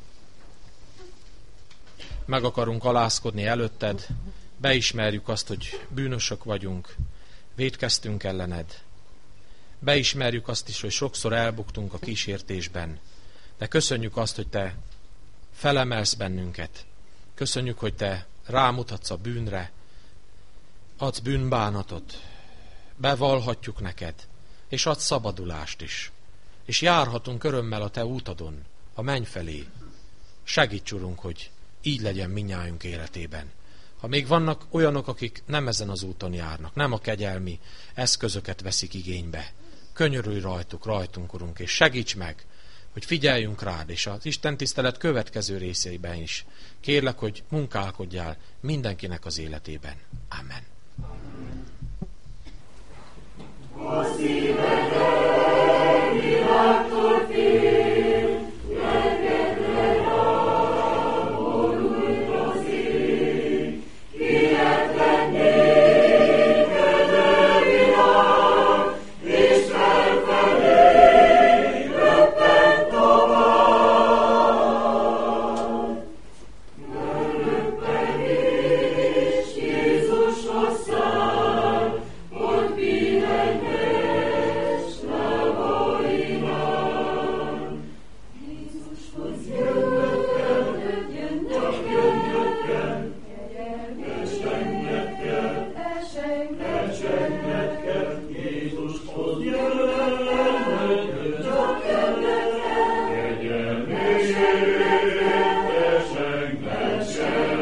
Meg akarunk alázkodni előtted, beismerjük azt, hogy bűnösök vagyunk, vétkeztünk ellened. Beismerjük azt is, hogy sokszor elbuktunk a kísértésben, de köszönjük azt, hogy te felemelsz bennünket. Köszönjük, hogy te rámutatsz a bűnre, adsz bűnbánatot, bevallhatjuk neked, és adsz szabadulást is. És járhatunk örömmel a te útadon, a menny felé. Segíts, Urunk, hogy így legyen mindnyájunk életében. Ha még vannak olyanok, akik nem ezen az úton járnak, nem a kegyelmi eszközöket veszik igénybe, könyörülj rajtunk, Urunk, és segíts meg, hogy figyeljünk rád, és az Isten tisztelet következő részeiben is. Kérlek, hogy munkálkodjál mindenkinek az életében. Amen. A szívedben világtól fél, lelkedre ráborult az ég, hihetetlenné kedve világ, és felfelé röppent tovább. Röppenés Jézushoz száll, ott pihenges lábainál. Jézushoz jönnöd, esenged kell, Jézushoz jönnöd, csak jönnöd kell, kegyelmésért esenged kell.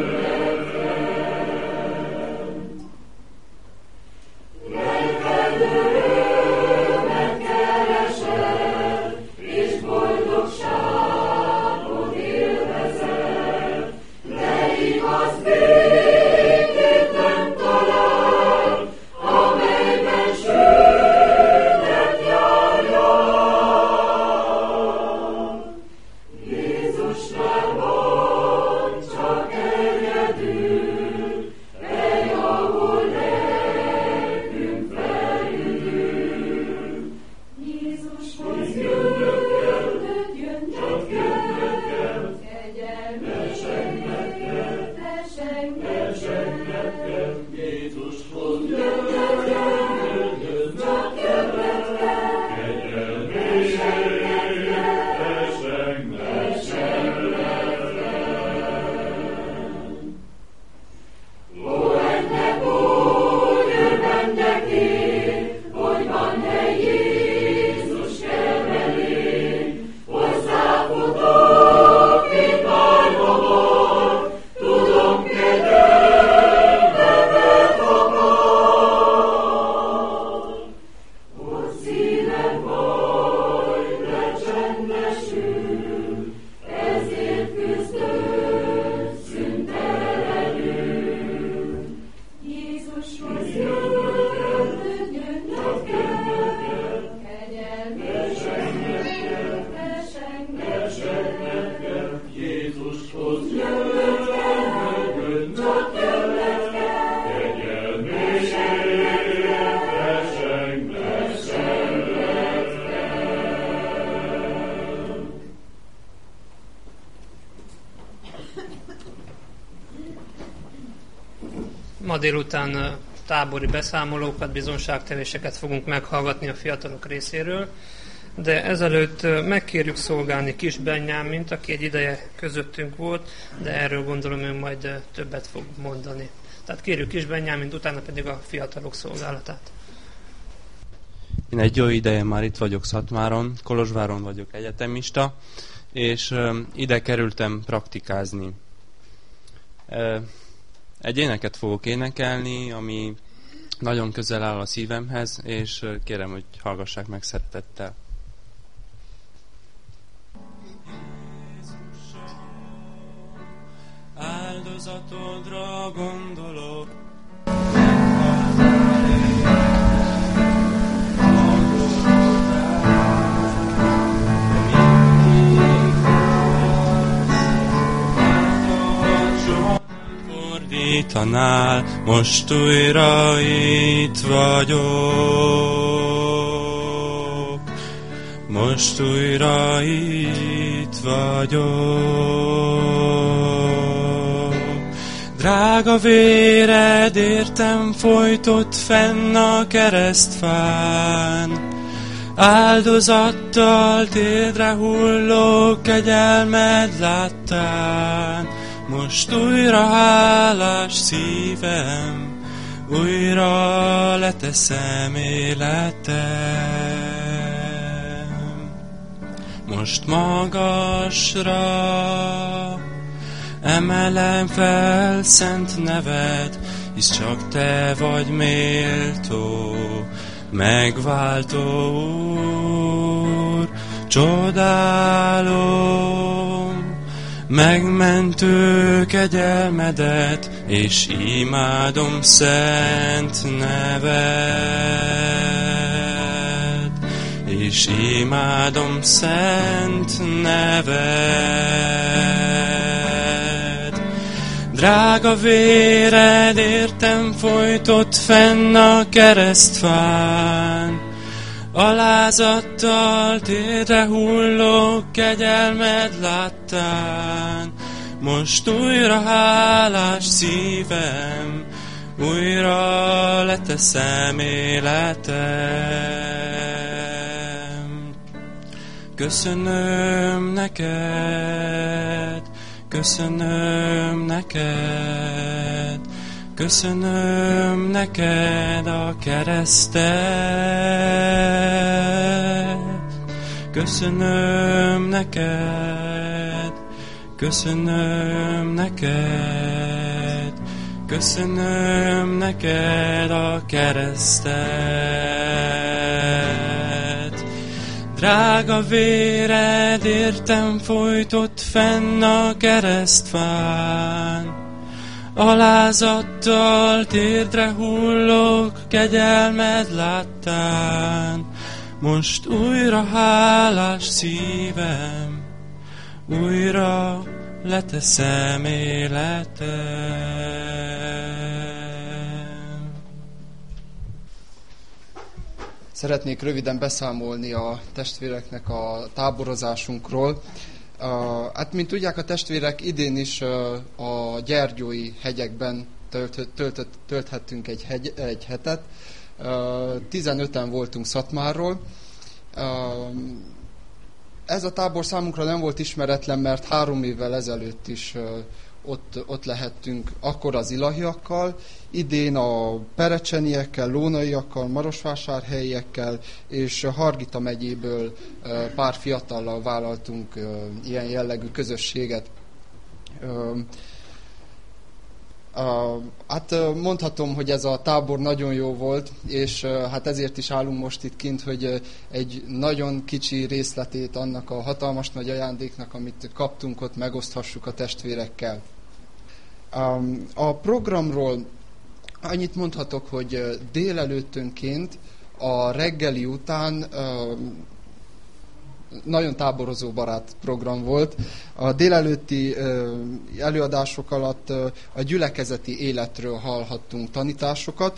Lelkedőmet keresel, és boldogságot élvezel, de igaz békét nem talál, amelyben sőnek járjál. Jézusnál van csak egyedül, hely, ahol lelkünk felüdül. Jézushoz jönnöd kell, kegyelmesenged kell, Jézushoz jönnöd kell, csak jönnöd kell, kegyelmesenged kell. Ó, ennek úgy örvendek én, hogy van hely Jézus kemelén, hozzáfutok, mint bármamar, tudom kegyelmedet akar. Ó, szívem majd lecsendesül, ezért küzdök szüntelenül. Jézushoz jönnöd kell, kegyelmesenged kell, Jézushoz jönnöd kell, csak jönnöd kell, kegyelmesenged kell. Ma délután tábori beszámolókat, bizonságtevéseket fogunk meghallgatni a fiatalok részéről, de ezelőtt megkérjük szolgálni Kis Benyámint, aki egy ideje közöttünk volt, de erről gondolom ő majd többet fog mondani. Tehát kérjük Kis Benyámint, utána pedig a fiatalok szolgálatát. Én egy jó ideje már itt vagyok Szatmáron, Kolozsváron vagyok egyetemista, és ide kerültem praktikázni. Egy éneket fogok énekelni, ami nagyon közel áll a szívemhez, és kérem, hogy hallgassák meg szeretettel. Áldozatodra gondolok, fordítanál, most újra itt vagyok. Most újra itt vagyok. Drága véred értem folytott fenn a keresztfán. Áldozattal térdre hullok, kegyelmed láttán. Most újra hálás szívem, újra leteszem életem. Most magasra emelem fel szent neved, hisz csak te vagy méltó, megváltó Úr. Csodálom megmentő kegyelmedet, és imádom szent neved, és imádom szent neved. Drága véred értem folytott fenn a keresztfán. Alázattal térdre hullok, kegyelmed láttán. Most újra hálás szívem, újra leteszem életem. Köszönöm neked, köszönöm neked, köszönöm neked a keresztet. Köszönöm neked, köszönöm neked, köszönöm neked a keresztet. Drága véred értem folytott fenn a keresztfán. Alázattal térdre hullok, kegyelmed láttán. Most újra hálás szívem, újra leteszem életem. Szeretnék röviden beszámolni a testvéreknek a táborozásunkról. Hát, mint tudják, a testvérek idén is a Gyergyói hegyekben tölthettünk egy hetet. 15-en voltunk Szatmárról. Ez a tábor számunkra nem volt ismeretlen, mert 3 évvel ezelőtt is ott lehettünk akkor az ilahiakkal, idén a perecseniekkel, lónaiakkal, marosvásárhelyiekkel és Hargita megyéből pár fiatallal vállaltunk ilyen jellegű közösséget. Hát mondhatom, hogy ez a tábor nagyon jó volt, és hát ezért is állunk most itt kint, hogy egy nagyon kicsi részletét annak a hatalmas nagy ajándéknak, amit kaptunk ott, megoszthassuk a testvérekkel. A programról annyit mondhatok, hogy délelőttönként a reggeli után nagyon táborozó barát program volt. A délelőtti előadások alatt a gyülekezeti életről hallhattunk tanításokat.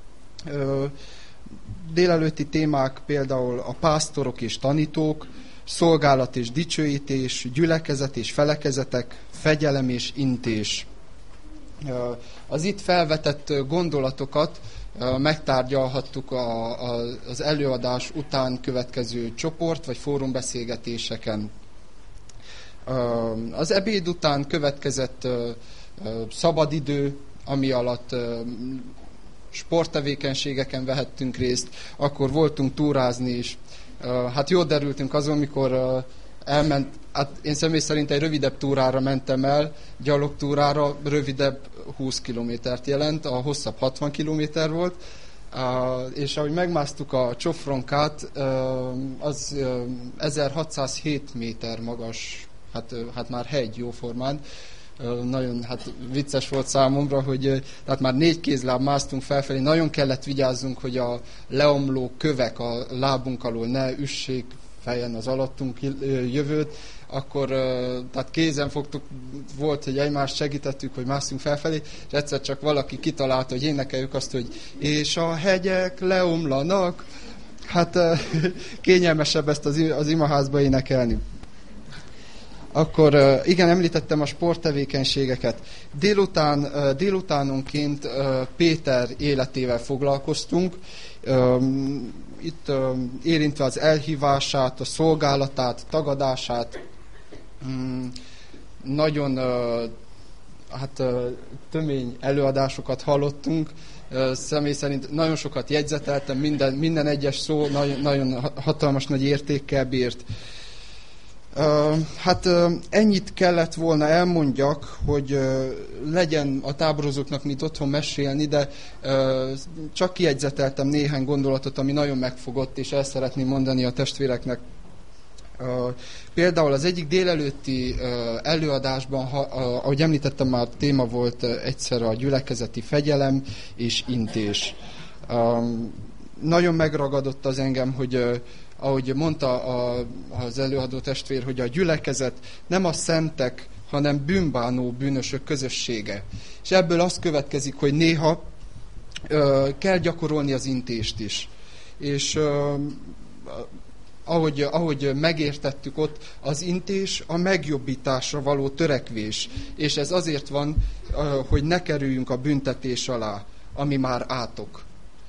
Délelőtti témák például a pásztorok és tanítók, szolgálat és dicsőítés, gyülekezet és felekezetek, fegyelem és intés. Az itt felvetett gondolatokat megtárgyalhattuk az előadás után következő csoport vagy fórumbeszélgetéseken. Az ebéd után következett szabadidő, ami alatt sporttevékenységeken vehettünk részt, akkor voltunk túrázni is. Hát jól derültünk azon, amikor elment, hát én személy szerint egy rövidebb túrára mentem el, gyalogtúrára, rövidebb 20 kilométert jelent, a hosszabb 60 kilométer volt, és ahogy megmásztuk a Csofronkát, az 1607 méter magas, hát már hegy jóformán. Nagyon vicces volt számomra, hogy tehát már 4 kézláb másztunk felfelé, nagyon kellett vigyázzunk, hogy a leomló kövek a lábunk alól ne üssék fejen az alattunk jövőt, akkor tehát kézen fogtuk, volt, hogy egymást segítettük, hogy másztunk felfelé, és egyszer csak valaki kitalálta, hogy énekeljük azt, hogy és a hegyek leomlanak. Hát kényelmesebb ezt az imaházba énekelni. Akkor igen, említettem a sporttevékenységeket. Délutánonként Péter életével foglalkoztunk, itt érintve az elhívását, a szolgálatát, tagadását. Nagyon tömény előadásokat hallottunk. Személy szerint nagyon sokat jegyzeteltem, minden egyes szó nagyon hatalmas nagy értékkel bírt. Ennyit kellett volna elmondjak, hogy legyen a táborozóknak mit otthon mesélni, de csak kijegyzeteltem néhány gondolatot, ami nagyon megfogott, és el szeretném mondani a testvéreknek. Például az egyik délelőtti előadásban, ahogy említettem, már téma volt egyszer a gyülekezeti fegyelem és intés. Nagyon megragadott az engem, hogy ahogy mondta az előadó testvér, hogy a gyülekezet nem a szentek, hanem bűnbánó bűnösök közössége. És ebből az következik, hogy néha kell gyakorolni az intést is. És ahogy megértettük ott, az intés a megjobbításra való törekvés. És ez azért van, hogy ne kerüljünk a büntetés alá, ami már átok.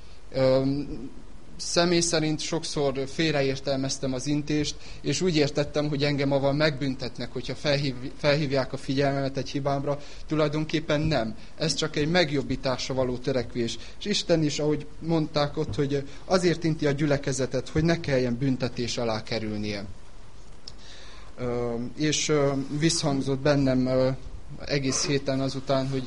Személy szerint sokszor félreértelmeztem az intést, és úgy értettem, hogy engem avval megbüntetnek, hogyha felhívják a figyelmemet egy hibámra. Tulajdonképpen nem. Ez csak egy megjobbításra való törekvés. És Isten is, ahogy mondták ott, hogy azért inti a gyülekezetet, hogy ne kelljen büntetés alá kerülnie. És visszhangzott bennem egész héten azután, hogy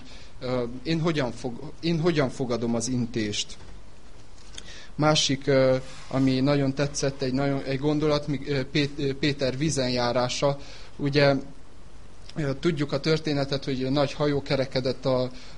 én hogyan fogadom az intést. Másik, ami nagyon tetszett, egy gondolat, Péter vízenjárása. Ugye tudjuk a történetet, hogy nagy hajó kerekedett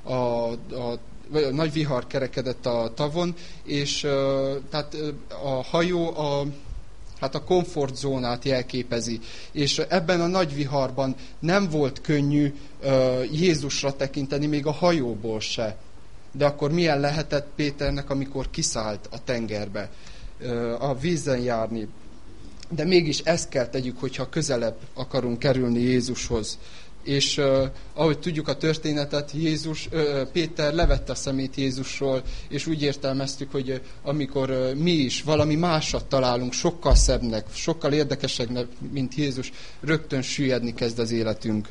nagy vihar kerekedett a tavon, és tehát a hajó a komfortzónát jelképezi. És ebben a nagy viharban nem volt könnyű Jézusra tekinteni, még a hajóból se. De akkor milyen lehetett Péternek, amikor kiszállt a tengerbe, a vízen járni. De mégis ezt kell tegyük, hogyha közelebb akarunk kerülni Jézushoz. És ahogy tudjuk a történetet, Péter levette a szemét Jézusról, és úgy értelmeztük, hogy amikor mi is valami másat találunk, sokkal szebbnek, sokkal érdekesebbnek, mint Jézus, rögtön süllyedni kezd az életünk.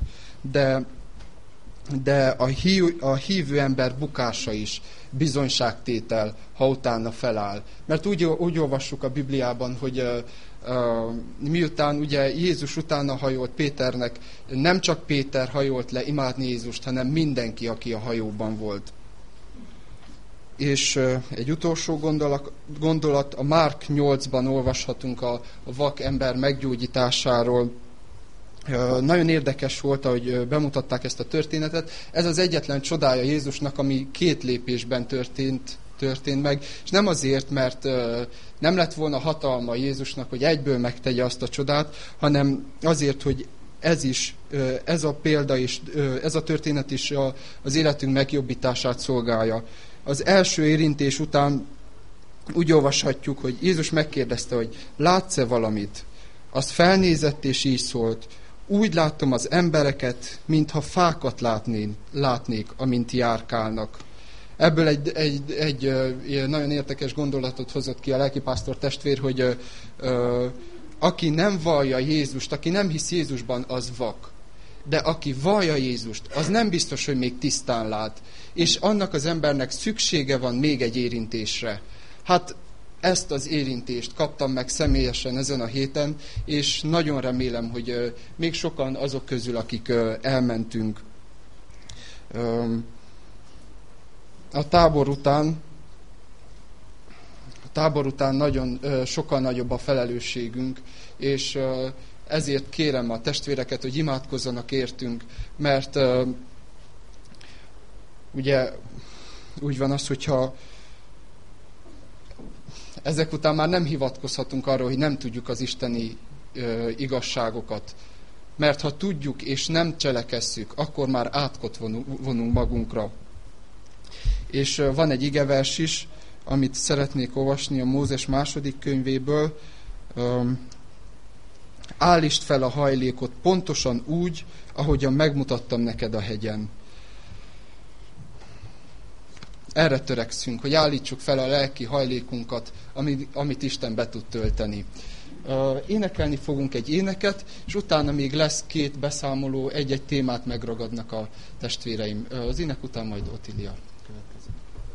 De a hívő ember bukása is bizonyságtétel, ha utána feláll. Mert úgy olvassuk a Bibliában, hogy miután ugye Jézus utána hajolt Péternek, nem csak Péter hajolt le imádni Jézust, hanem mindenki, aki a hajóban volt. És egy utolsó gondolat, a Márk 8-ban olvashatunk a vak ember meggyógyításáról. Nagyon érdekes volt, ahogy bemutatták ezt a történetet. Ez az egyetlen csodája Jézusnak, ami 2 lépésben történt meg, és nem azért, mert nem lett volna hatalma Jézusnak, hogy egyből megtegye azt a csodát, hanem azért, hogy ez a példa és ez a történet is az életünk megjobbítását szolgálja. Az első érintés után úgy olvashatjuk, hogy Jézus megkérdezte, hogy látsz-e valamit? Azt felnézett és így szólt: úgy látom az embereket, mintha fákat látnék, amint járkálnak. Ebből egy nagyon érdekes gondolatot hozott ki a lelkipásztor testvér, hogy aki nem vallja Jézust, aki nem hisz Jézusban, az vak. De aki vallja Jézust, az nem biztos, hogy még tisztán lát. És annak az embernek szüksége van még egy érintésre. Hát ezt az érintést kaptam meg személyesen ezen a héten, és nagyon remélem, hogy még sokan azok közül, akik elmentünk. A tábor után nagyon sokkal nagyobb a felelősségünk, és ezért kérem a testvéreket, hogy imádkozzanak értünk, mert ugye úgy van az, hogyha ezek után már nem hivatkozhatunk arra, hogy nem tudjuk az isteni igazságokat. Mert ha tudjuk és nem cselekesszük, akkor már átkot vonunk magunkra. És van egy igevers is, amit szeretnék olvasni a Mózes 2. könyvéből. Állítsd fel a hajlékot pontosan úgy, ahogyan megmutattam neked a hegyen. Erre törekszünk, hogy állítsuk fel a lelki hajlékunkat, amit Isten be tud tölteni. Énekelni fogunk egy éneket, és utána még lesz 2 beszámoló, egy-egy témát megragadnak a testvéreim. Az ének után majd Otília következik.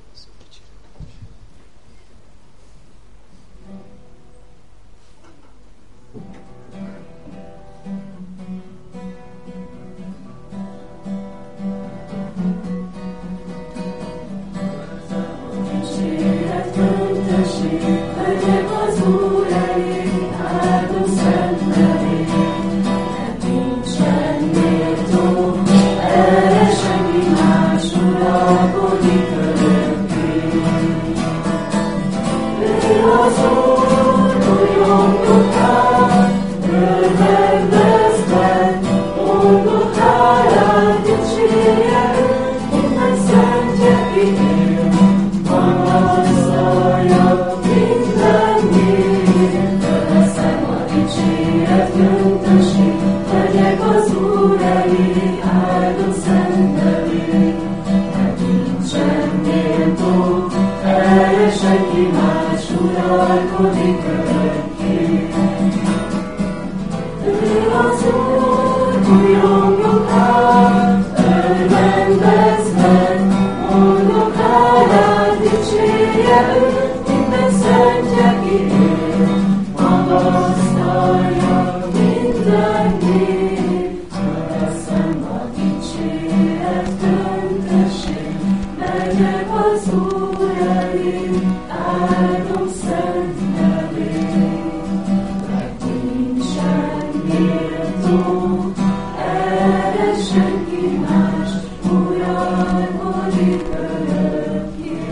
Legyek az Úr elé, áldom szent nevét, mert nincsen méltó, erre senki más uralkodik örökké. Ő az Úr, újongok át, örvendezve, mondok hálát, dicsérje őt, minden szentje kiél, magasztalja. Legyek az Úr elé, áldom szent nevét, mert nincsen méltó, erre senki más uralkodik örökké. Ő az Úr, újongok át, örvendezve, mondok hálát, dicsérje őt, minden szentje kiél, magasztalja minden nép, öreszem a dicséret köntesség, megyek az Úr elé, áldom szent nevét, mert nincsen méltó, erre senki más uralkodik örökké.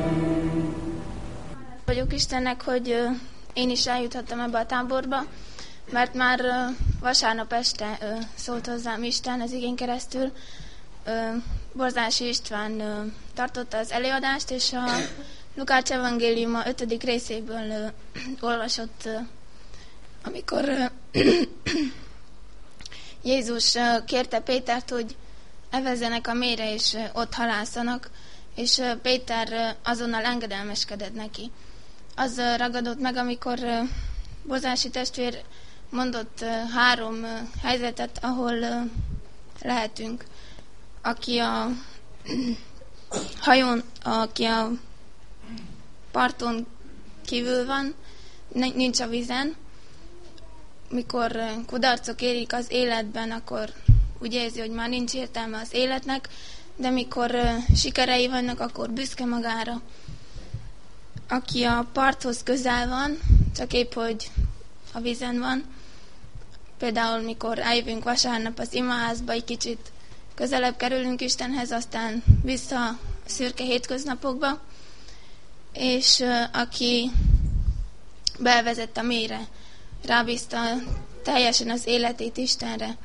Vagyok Istennek, hogy én is eljuthattam ebbe a táborba, mert már vasárnap este szólt hozzám Isten az igén keresztül. Borzási István tartotta az előadást, és a Lukács evangéliuma 5. részéből olvasott, amikor Jézus kérte Pétert, hogy evezzenek a mélyre, és ott halászanak, és Péter azonnal engedelmeskedett neki. Az ragadott meg, amikor Borzási testvér mondott 3 helyzetet, ahol lehetünk. Aki a hajón, aki a parton kívül van, nincs a vízen. Mikor kudarcok érik az életben, akkor úgy érzi, hogy már nincs értelme az életnek, de mikor sikerei vannak, akkor büszke magára. Aki a parthoz közel van, csak épp, hogy a vízen van. Például, mikor eljövünk vasárnap az imaházba, egy kicsit közelebb kerülünk Istenhez, aztán vissza a szürke hétköznapokba. És aki bevezett a mélyre, rábízta teljesen az életét Istenre.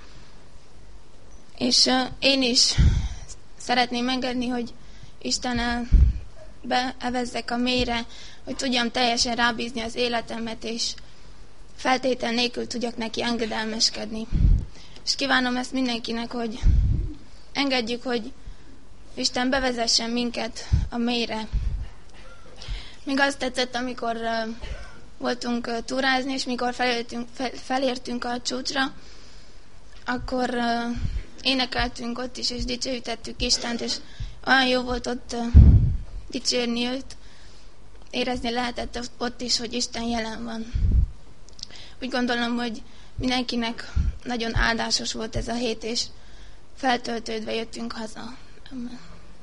És én is szeretném engedni, hogy Istennel beevezzek a mélyre, hogy tudjam teljesen rábízni az életemet, és feltétel nélkül tudjak neki engedelmeskedni. És kívánom ezt mindenkinek, hogy engedjük, hogy Isten bevezessen minket a mélyre. Még azt tetszett, amikor voltunk túrázni, és mikor felértünk a csúcsra, akkor énekeltünk ott is, és dicsőítettük Istent, és olyan jó volt ott dicsérni őt, érezni lehetett ott is, hogy Isten jelen van. Úgy gondolom, hogy mindenkinek nagyon áldásos volt ez a hét, és feltöltődve jöttünk haza. Amen.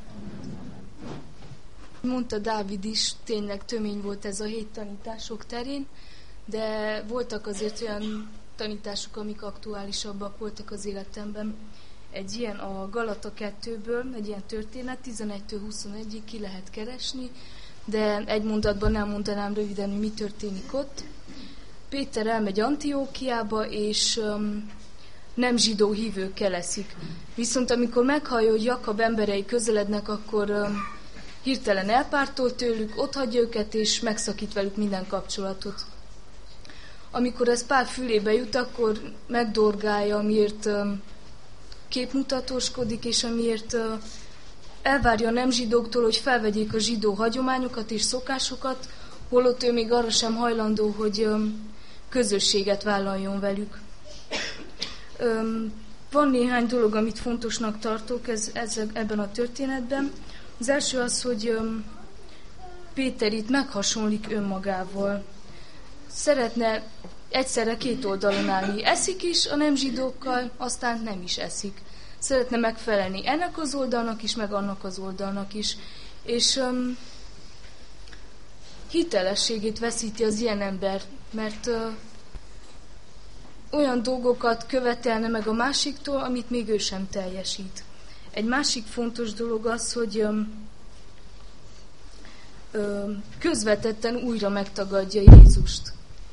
Mondta Dávid is, tényleg tömény volt ez a hét tanítások terén, de voltak azért olyan tanítások, amik aktuálisabbak voltak az életemben. Egy ilyen a Galata 2-ből, egy ilyen történet, 11-től 21-ig ki lehet keresni, de egy mondatban elmondanám röviden, hogy mi történik ott. Péter elmegy Antiókiába, és nem zsidó hívőkkel eszik. Viszont amikor meghallja, hogy Jakab emberei közelednek, akkor hirtelen elpártol tőlük, otthagyja őket, és megszakít velük minden kapcsolatot. Amikor ez Pál fülébe jut, akkor megdorgálja, amiért képmutatóskodik, és amiért elvárja a nem zsidóktól, hogy felvegyék a zsidó hagyományokat és szokásokat, holott ő még arra sem hajlandó, hogy közösséget vállaljon velük. Van néhány dolog, amit fontosnak tartok ebben a történetben. Az első az, hogy Péter itt meghasonlik önmagával. Szeretne egyszerre két oldalon állni. Eszik is a nem zsidókkal, aztán nem is eszik. Szeretne megfelelni ennek az oldalnak is, meg annak az oldalnak is. És hitelességét veszíti az ilyen ember, mert olyan dolgokat követelne meg a másiktól, amit még ő sem teljesít. Egy másik fontos dolog az, hogy közvetetten újra megtagadja Jézust.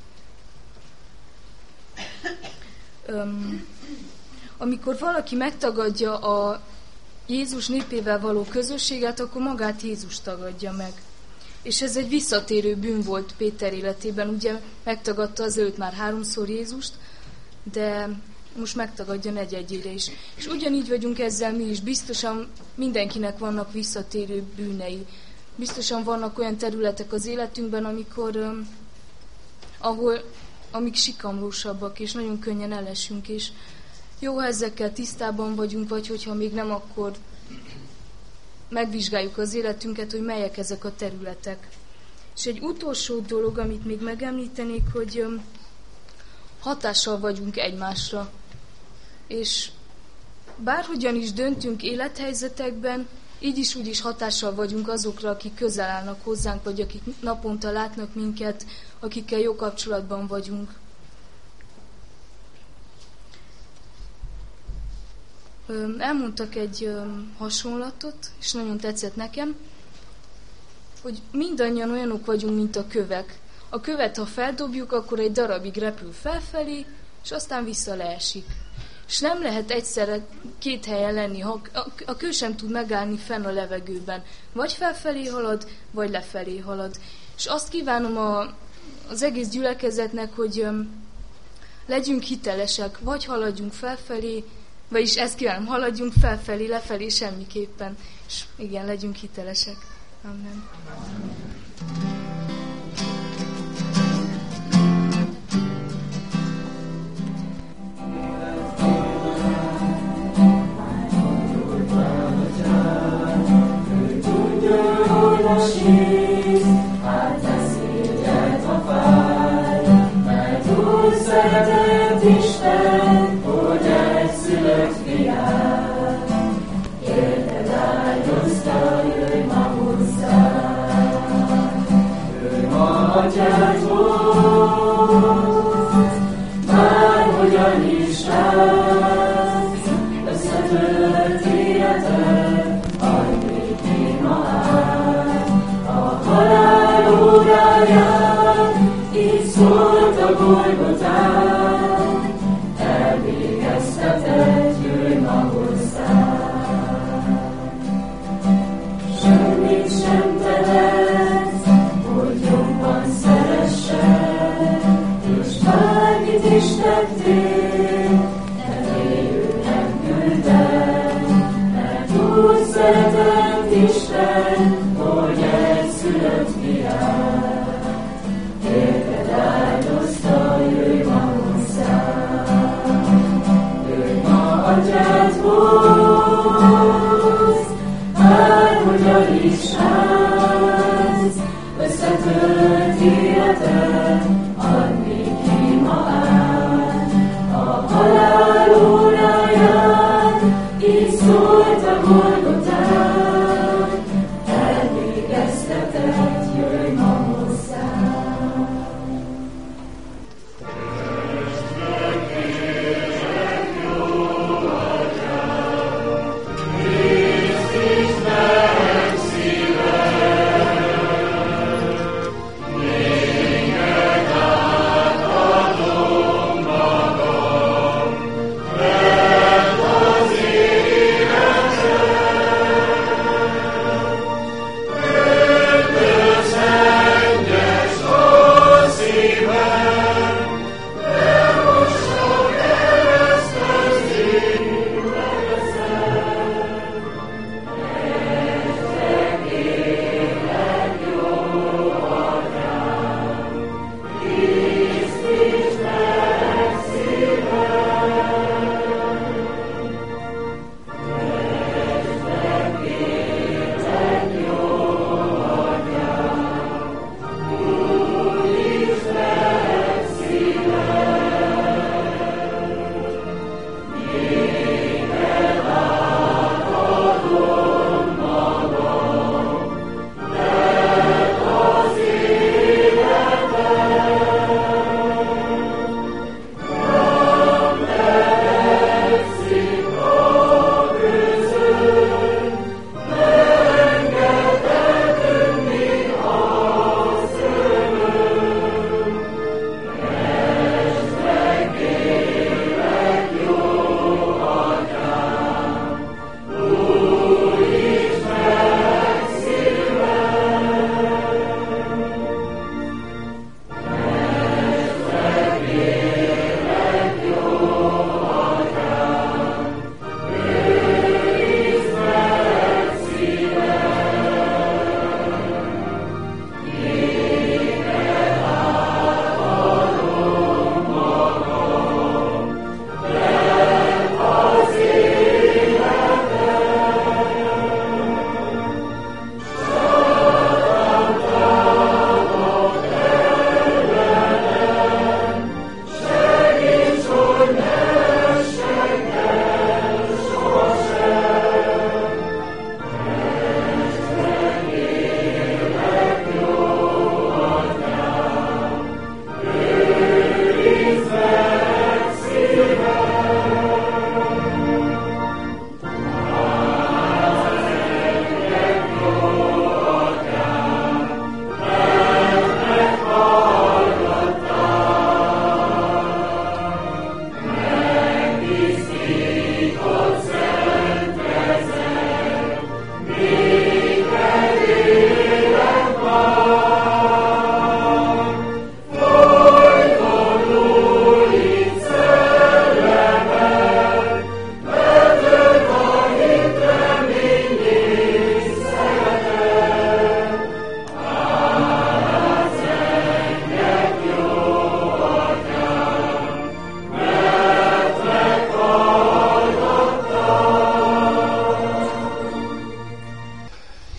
Amikor valaki megtagadja a Jézus népével való közösséget, akkor magát Jézus tagadja meg. És ez egy visszatérő bűn volt Péter életében. Ugye megtagadta azelőtt már 3-szor Jézust, de most megtagadja negyedjére is. És ugyanígy vagyunk ezzel mi is. Biztosan mindenkinek vannak visszatérő bűnei. Biztosan vannak olyan területek az életünkben, amik sikamlósabbak, és nagyon könnyen elesünk, és jó, ha ezekkel tisztában vagyunk, vagy hogyha még nem, akkor megvizsgáljuk az életünket, hogy melyek ezek a területek. És egy utolsó dolog, amit még megemlítenék, hogy hatással vagyunk egymásra. És bárhogyan is döntünk élethelyzetekben, így is úgy is hatással vagyunk azokra, akik közel állnak hozzánk, vagy akik naponta látnak minket, akikkel jó kapcsolatban vagyunk. Elmondtak egy hasonlatot, és nagyon tetszett nekem, hogy mindannyian olyanok vagyunk, mint a kövek. A követ, ha feldobjuk, akkor egy darabig repül felfelé, és aztán vissza leesik. És nem lehet egyszerre két helyen lenni, ha a kő sem tud megállni fenn a levegőben. Vagy felfelé halad, vagy lefelé halad. És azt kívánom az egész gyülekezetnek, hogy legyünk hitelesek, vagy haladjunk felfelé, vagyis ezt kívánom, haladjunk felfelé, lefelé semmiképpen. És igen, legyünk hitelesek. Amen. Szeretett Isten, hogy egyszülött fiát, érted áldozta, jöjj ma hozzá. Ő ma atyát volt, bárhogyan is látsz, összetört életed, adj néki ma át. A halál óráján, így szólt a Golgotán, elvégeztetett, jöjj ma hozzám. Semmit sem tehetsz, hogy jobban szeressed, és bármit is tettél, de félőnek küldted, mert úgy szeretett Isten, hogy egyszülött fiát. Érted áldozta, jöjj ma hozzá.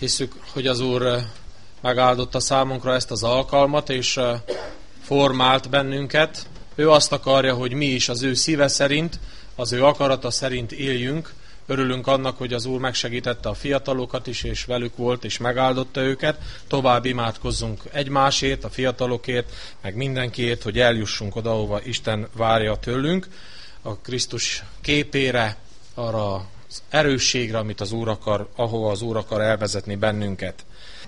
Hisszük, hogy az Úr megáldotta számunkra ezt az alkalmat, és formált bennünket. Ő azt akarja, hogy mi is az ő szíve szerint, az ő akarata szerint éljünk. Örülünk annak, hogy az Úr megsegítette a fiatalokat is, és velük volt, és megáldotta őket. Tovább imádkozzunk egymásért, a fiatalokért, meg mindenkiért, hogy eljussunk oda, ahova Isten várja tőlünk, a Krisztus képére, arra az erősségre, amit az Úr akar, ahova az Úr akar elvezetni bennünket.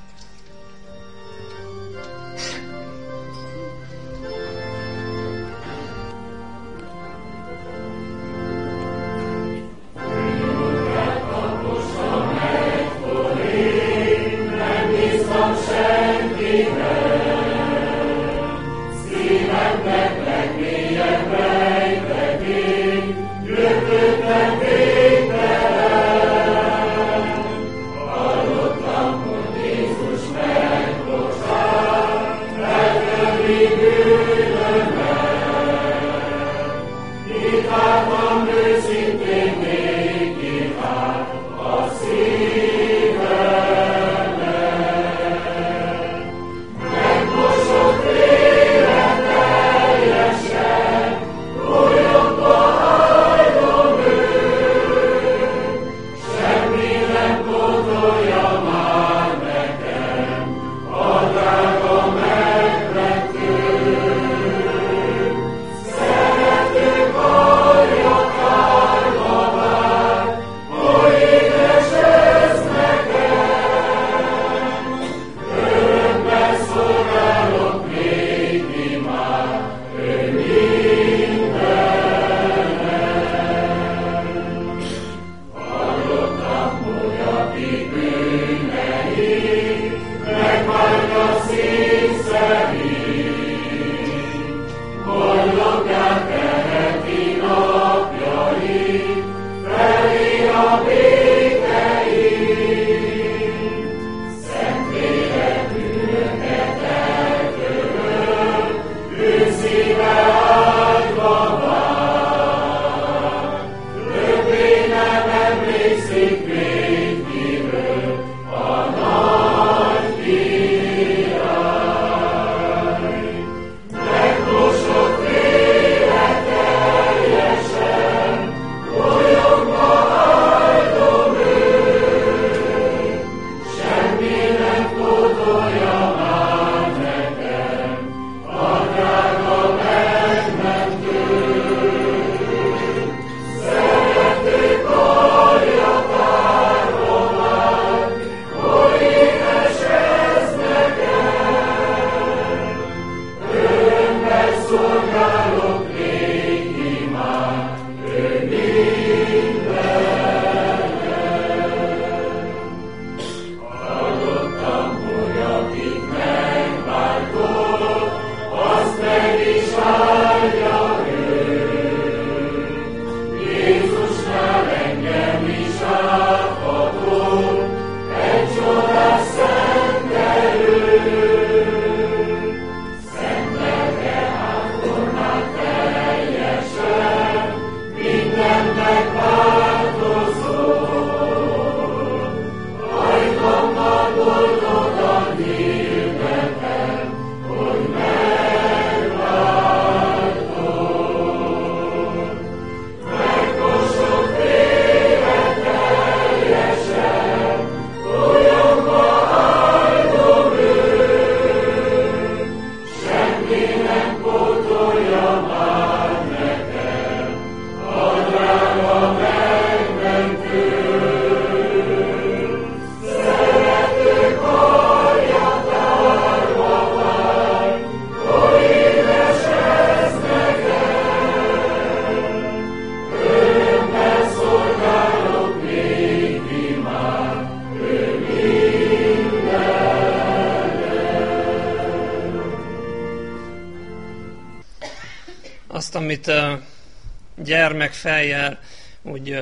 azt, amit gyermekfejjel úgy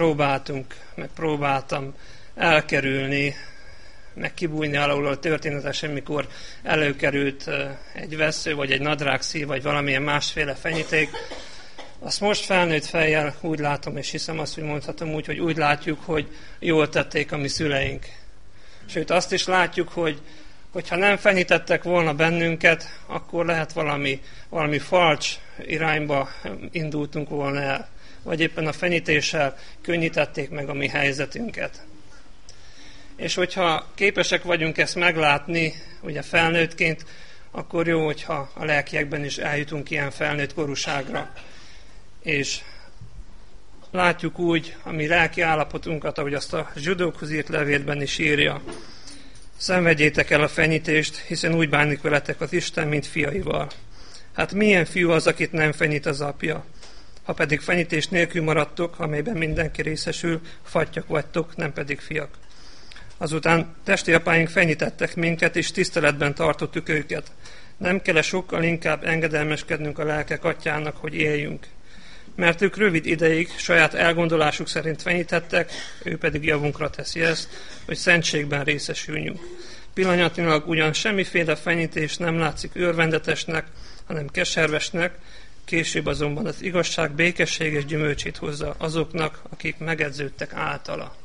próbáltam elkerülni, meg kibújni alól történetesen, mikor előkerült egy vessző, vagy egy nadrágszív, vagy valamilyen másféle fenyíték. Azt most felnőtt fejjel úgy látom, és hiszem azt, hogy mondhatom úgy, hogy úgy látjuk, hogy jól tették a mi szüleink. Sőt, azt is látjuk, hogy ha nem fenyítettek volna bennünket, akkor lehet valami falcs irányba indultunk volna el. Vagy éppen a fenyítéssel könnyítették meg a mi helyzetünket. És hogyha képesek vagyunk ezt meglátni, ugye felnőttként, akkor jó, hogyha a lelkiekben is eljutunk ilyen felnőtt korúságra. És látjuk úgy a mi lelki állapotunkat, ahogy azt a zsidókhoz írt levélben is írja. Szenvedjétek el a fenyítést, hiszen úgy bánik veletek az Isten, mint fiaival. Hát milyen fiú az, akit nem fenyít az apja? Ha pedig fenyítés nélkül maradtok, amelyben mindenki részesül, fattyak vagytok, nem pedig fiak. Azután testi apáink fenyítettek minket, és tiszteletben tartottuk őket. Nem kell sokkal inkább engedelmeskednünk a lelkek atyának, hogy éljünk. Mert ők rövid ideig saját elgondolásuk szerint fenyítettek, ő pedig javunkra teszi ezt, hogy szentségben részesüljünk. Pillanatnyilag ugyan semmiféle fenyítés nem látszik örvendetesnek, hanem keservesnek, később azonban az igazság békességes gyümölcsét hozza azoknak, akik megedződtek általa.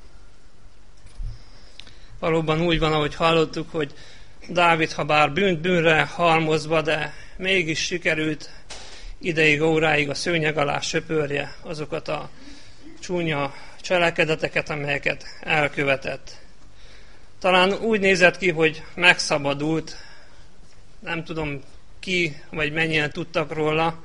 Valóban úgy van, ahogy hallottuk, hogy Dávid, ha bár bűnre halmozva, de mégis sikerült ideig, óráig a szőnyeg alá söpörje azokat a csúnya cselekedeteket, amelyeket elkövetett. Talán úgy nézett ki, hogy megszabadult, nem tudom ki, vagy mennyien tudtak róla,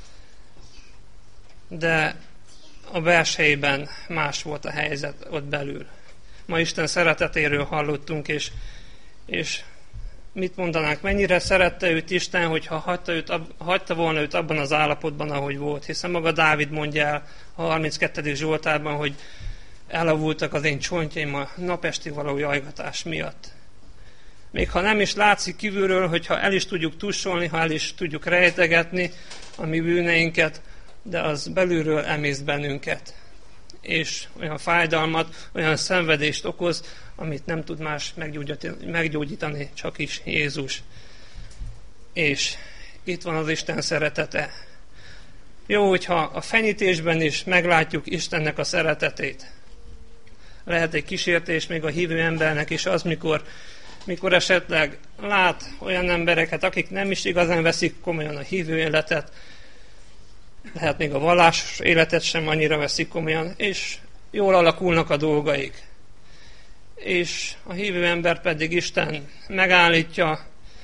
de a belsejében más volt a helyzet ott belül. Ma Isten szeretetéről hallottunk, és mit mondanánk, mennyire szerette őt Isten, hogyha hagyta volna őt abban az állapotban, ahogy volt. Hiszen maga Dávid mondja el a 32. Zsoltárban, hogy elavultak az én csontjaim a napesti való jajgatás miatt. Még ha nem is látszik kívülről, hogyha el is tudjuk tussolni, ha el is tudjuk rejtegetni a mi bűneinket, de az belülről emészt bennünket. És olyan fájdalmat, olyan szenvedést okoz, amit nem tud más meggyógyítani, csak is Jézus. És itt van az Isten szeretete. Jó, hogyha a fenyítésben is meglátjuk Istennek a szeretetét. Lehet egy kísértés még a hívő embernek is az, mikor esetleg lát olyan embereket, akik nem is igazán veszik komolyan a hívő életet, lehet még a vallásos életet sem annyira veszik komolyan, és jól alakulnak a dolgaik. És a hívő ember pedig Isten megállítja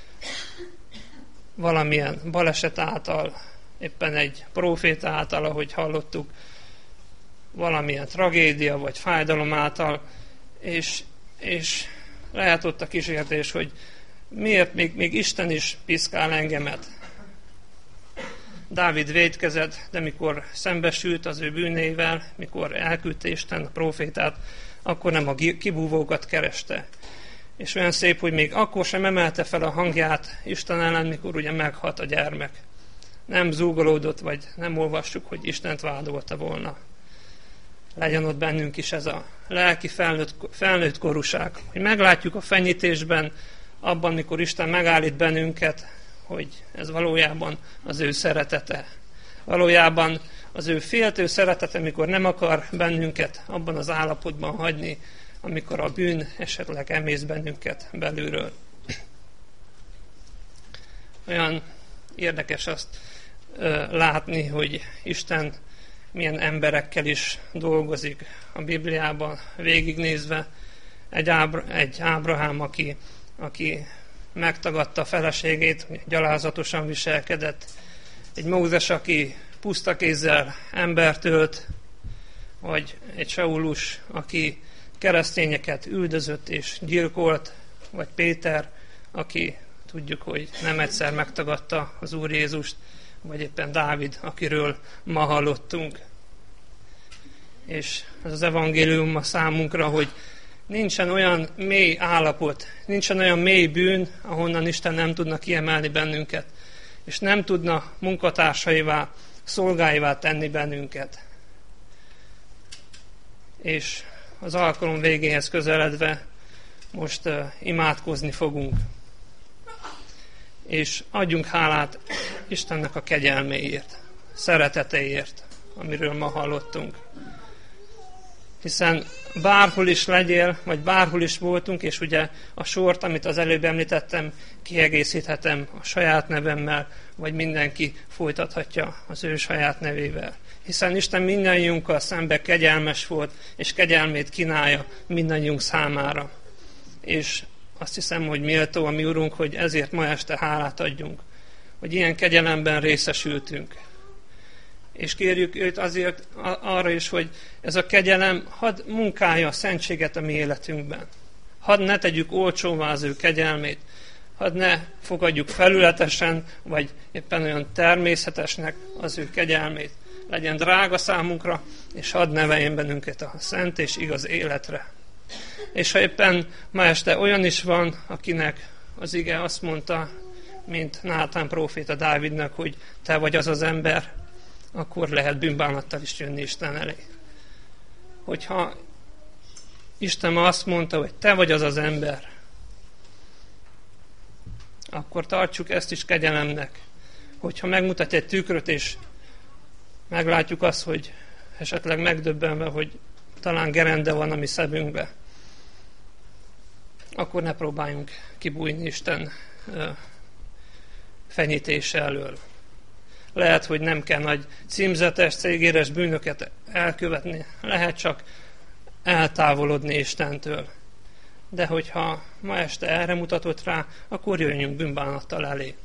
valamilyen baleset által, éppen egy próféta által, ahogy hallottuk, valamilyen tragédia vagy fájdalom által, és lehet ott a kísértés, hogy miért még Isten is piszkál engemet. Dávid vétkezett, de mikor szembesült az ő bűnével, mikor elküldte Isten a prófétát, akkor nem a kibúvókat kereste. És olyan szép, hogy még akkor sem emelte fel a hangját Isten ellen, mikor ugye meghalt a gyermek. Nem zúgolódott, vagy nem olvassuk, hogy Istent vádolta volna. Legyen ott bennünk is ez a lelki felnőtt korúság, hogy meglátjuk a fenyítésben, abban, mikor Isten megállít bennünket, hogy ez valójában az ő szeretete. Valójában az ő féltő szeretete, mikor nem akar bennünket abban az állapotban hagyni, amikor a bűn esetleg emészt bennünket belülről. Olyan érdekes azt látni, hogy Isten milyen emberekkel is dolgozik a Bibliában, végignézve egy Ábrahám, aki megtagadta a feleségét, gyalázatosan viselkedett, egy Mózes, aki puszta kézzel embert ölt, vagy egy Saulus, aki keresztényeket üldözött és gyilkolt, vagy Péter, aki tudjuk, hogy nem egyszer megtagadta az Úr Jézust, vagy éppen Dávid, akiről ma hallottunk. És ez az evangélium a számunkra, hogy nincsen olyan mély állapot, nincsen olyan mély bűn, ahonnan Isten nem tudna kiemelni bennünket, és nem tudna munkatársaivá, szolgáivá tenni bennünket. És az alkalom végéhez közeledve most imádkozni fogunk. És adjunk hálát Istennek a kegyelméért, szeretetéért, amiről ma hallottunk. Hiszen bárhol is legyél, vagy bárhol is voltunk, és ugye a sort, amit az előbb említettem, kiegészíthetem a saját nevemmel, vagy mindenki folytathatja az ő saját nevével. Hiszen Isten mindannyiunkkal szembe kegyelmes volt, és kegyelmét kínálja mindannyiunk számára. És azt hiszem, hogy méltó a mi Urunk, hogy ezért ma este hálát adjunk, hogy ilyen kegyelemben részesültünk. És kérjük őt azért arra is, hogy ez a kegyelem hadd munkálja a szentséget a mi életünkben. Hadd ne tegyük olcsóvá az ő kegyelmét, hadd ne fogadjuk felületesen, vagy éppen olyan természetesnek az ő kegyelmét. Legyen drága számunkra, és hadd neveljen bennünket a szent és igaz életre. És ha éppen ma este olyan is van, akinek az ige azt mondta, mint Nátán próféta Dávidnak, hogy te vagy az az ember, akkor lehet bűnbánattal is jönni Isten elé. Hogyha Isten azt mondta, hogy te vagy az az ember, akkor tartsuk ezt is kegyelemnek. Hogyha megmutatja egy tükröt, és meglátjuk azt, hogy esetleg megdöbbenve, hogy talán gerende van a mi szemünkbe, akkor ne próbáljunk kibújni Isten fenyítése elől. Lehet, hogy nem kell nagy címzetes, cégéres bűnöket elkövetni, lehet csak eltávolodni Istentől. De hogyha ma este erre mutatott rá, akkor jöjjünk bűnbánattal elé.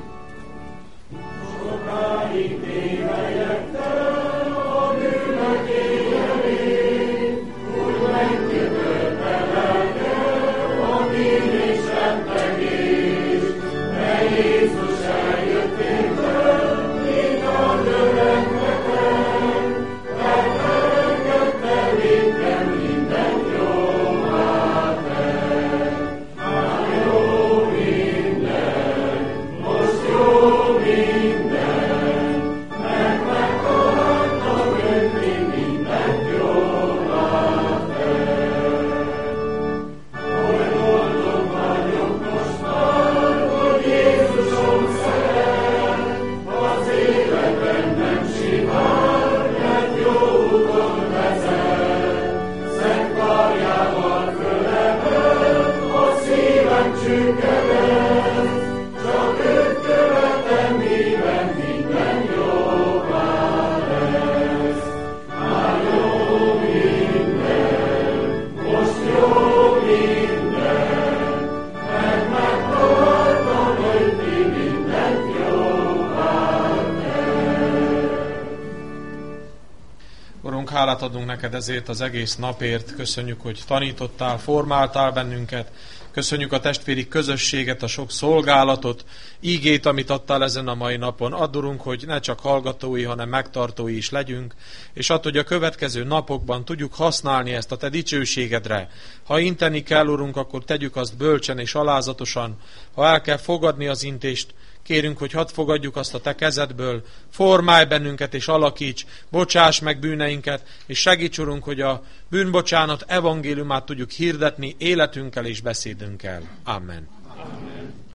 Sokáig tévejettem a bűnök éjjelén, úgy megkötötte lelkem a bűn és rettegés, de Jézus eljött éppen, mint a növeknetek, megengedte végre mindent jóvá tett. Már jó minden, most jó minden, megtaláltam önni mindent jóvá tett. Oly boldog vagyok most már, hogy Jézusom szeret, az életben nem simán, mert jó úton vezet. Szent karjával fölemel, a szívem csüggedett, csak őt követem híven, minden jóvá lesz. Már jó minden, most jó minden, megtaláltam önni mindent jóvá tett. Urunk, hálát adunk neked ezért az egész napért, köszönjük, hogy tanítottál, formáltál bennünket, köszönjük a testvéri közösséget, a sok szolgálatot, ígét, amit adtál ezen a mai napon. Add, Urunk, hogy ne csak hallgatói, hanem megtartói is legyünk, és add, hogy a következő napokban tudjuk használni ezt a te dicsőségedre. Ha inteni kell, Urunk, akkor tegyük azt bölcsen és alázatosan. Ha el kell fogadni az intést, kérünk, hogy hadd fogadjuk azt a te kezedből, formálj bennünket és alakíts, bocsáss meg bűneinket, és segíts, Urunk, hogy a bűnbocsánat evangéliumát tudjuk hirdetni életünkkel és beszédünkkel. Amen.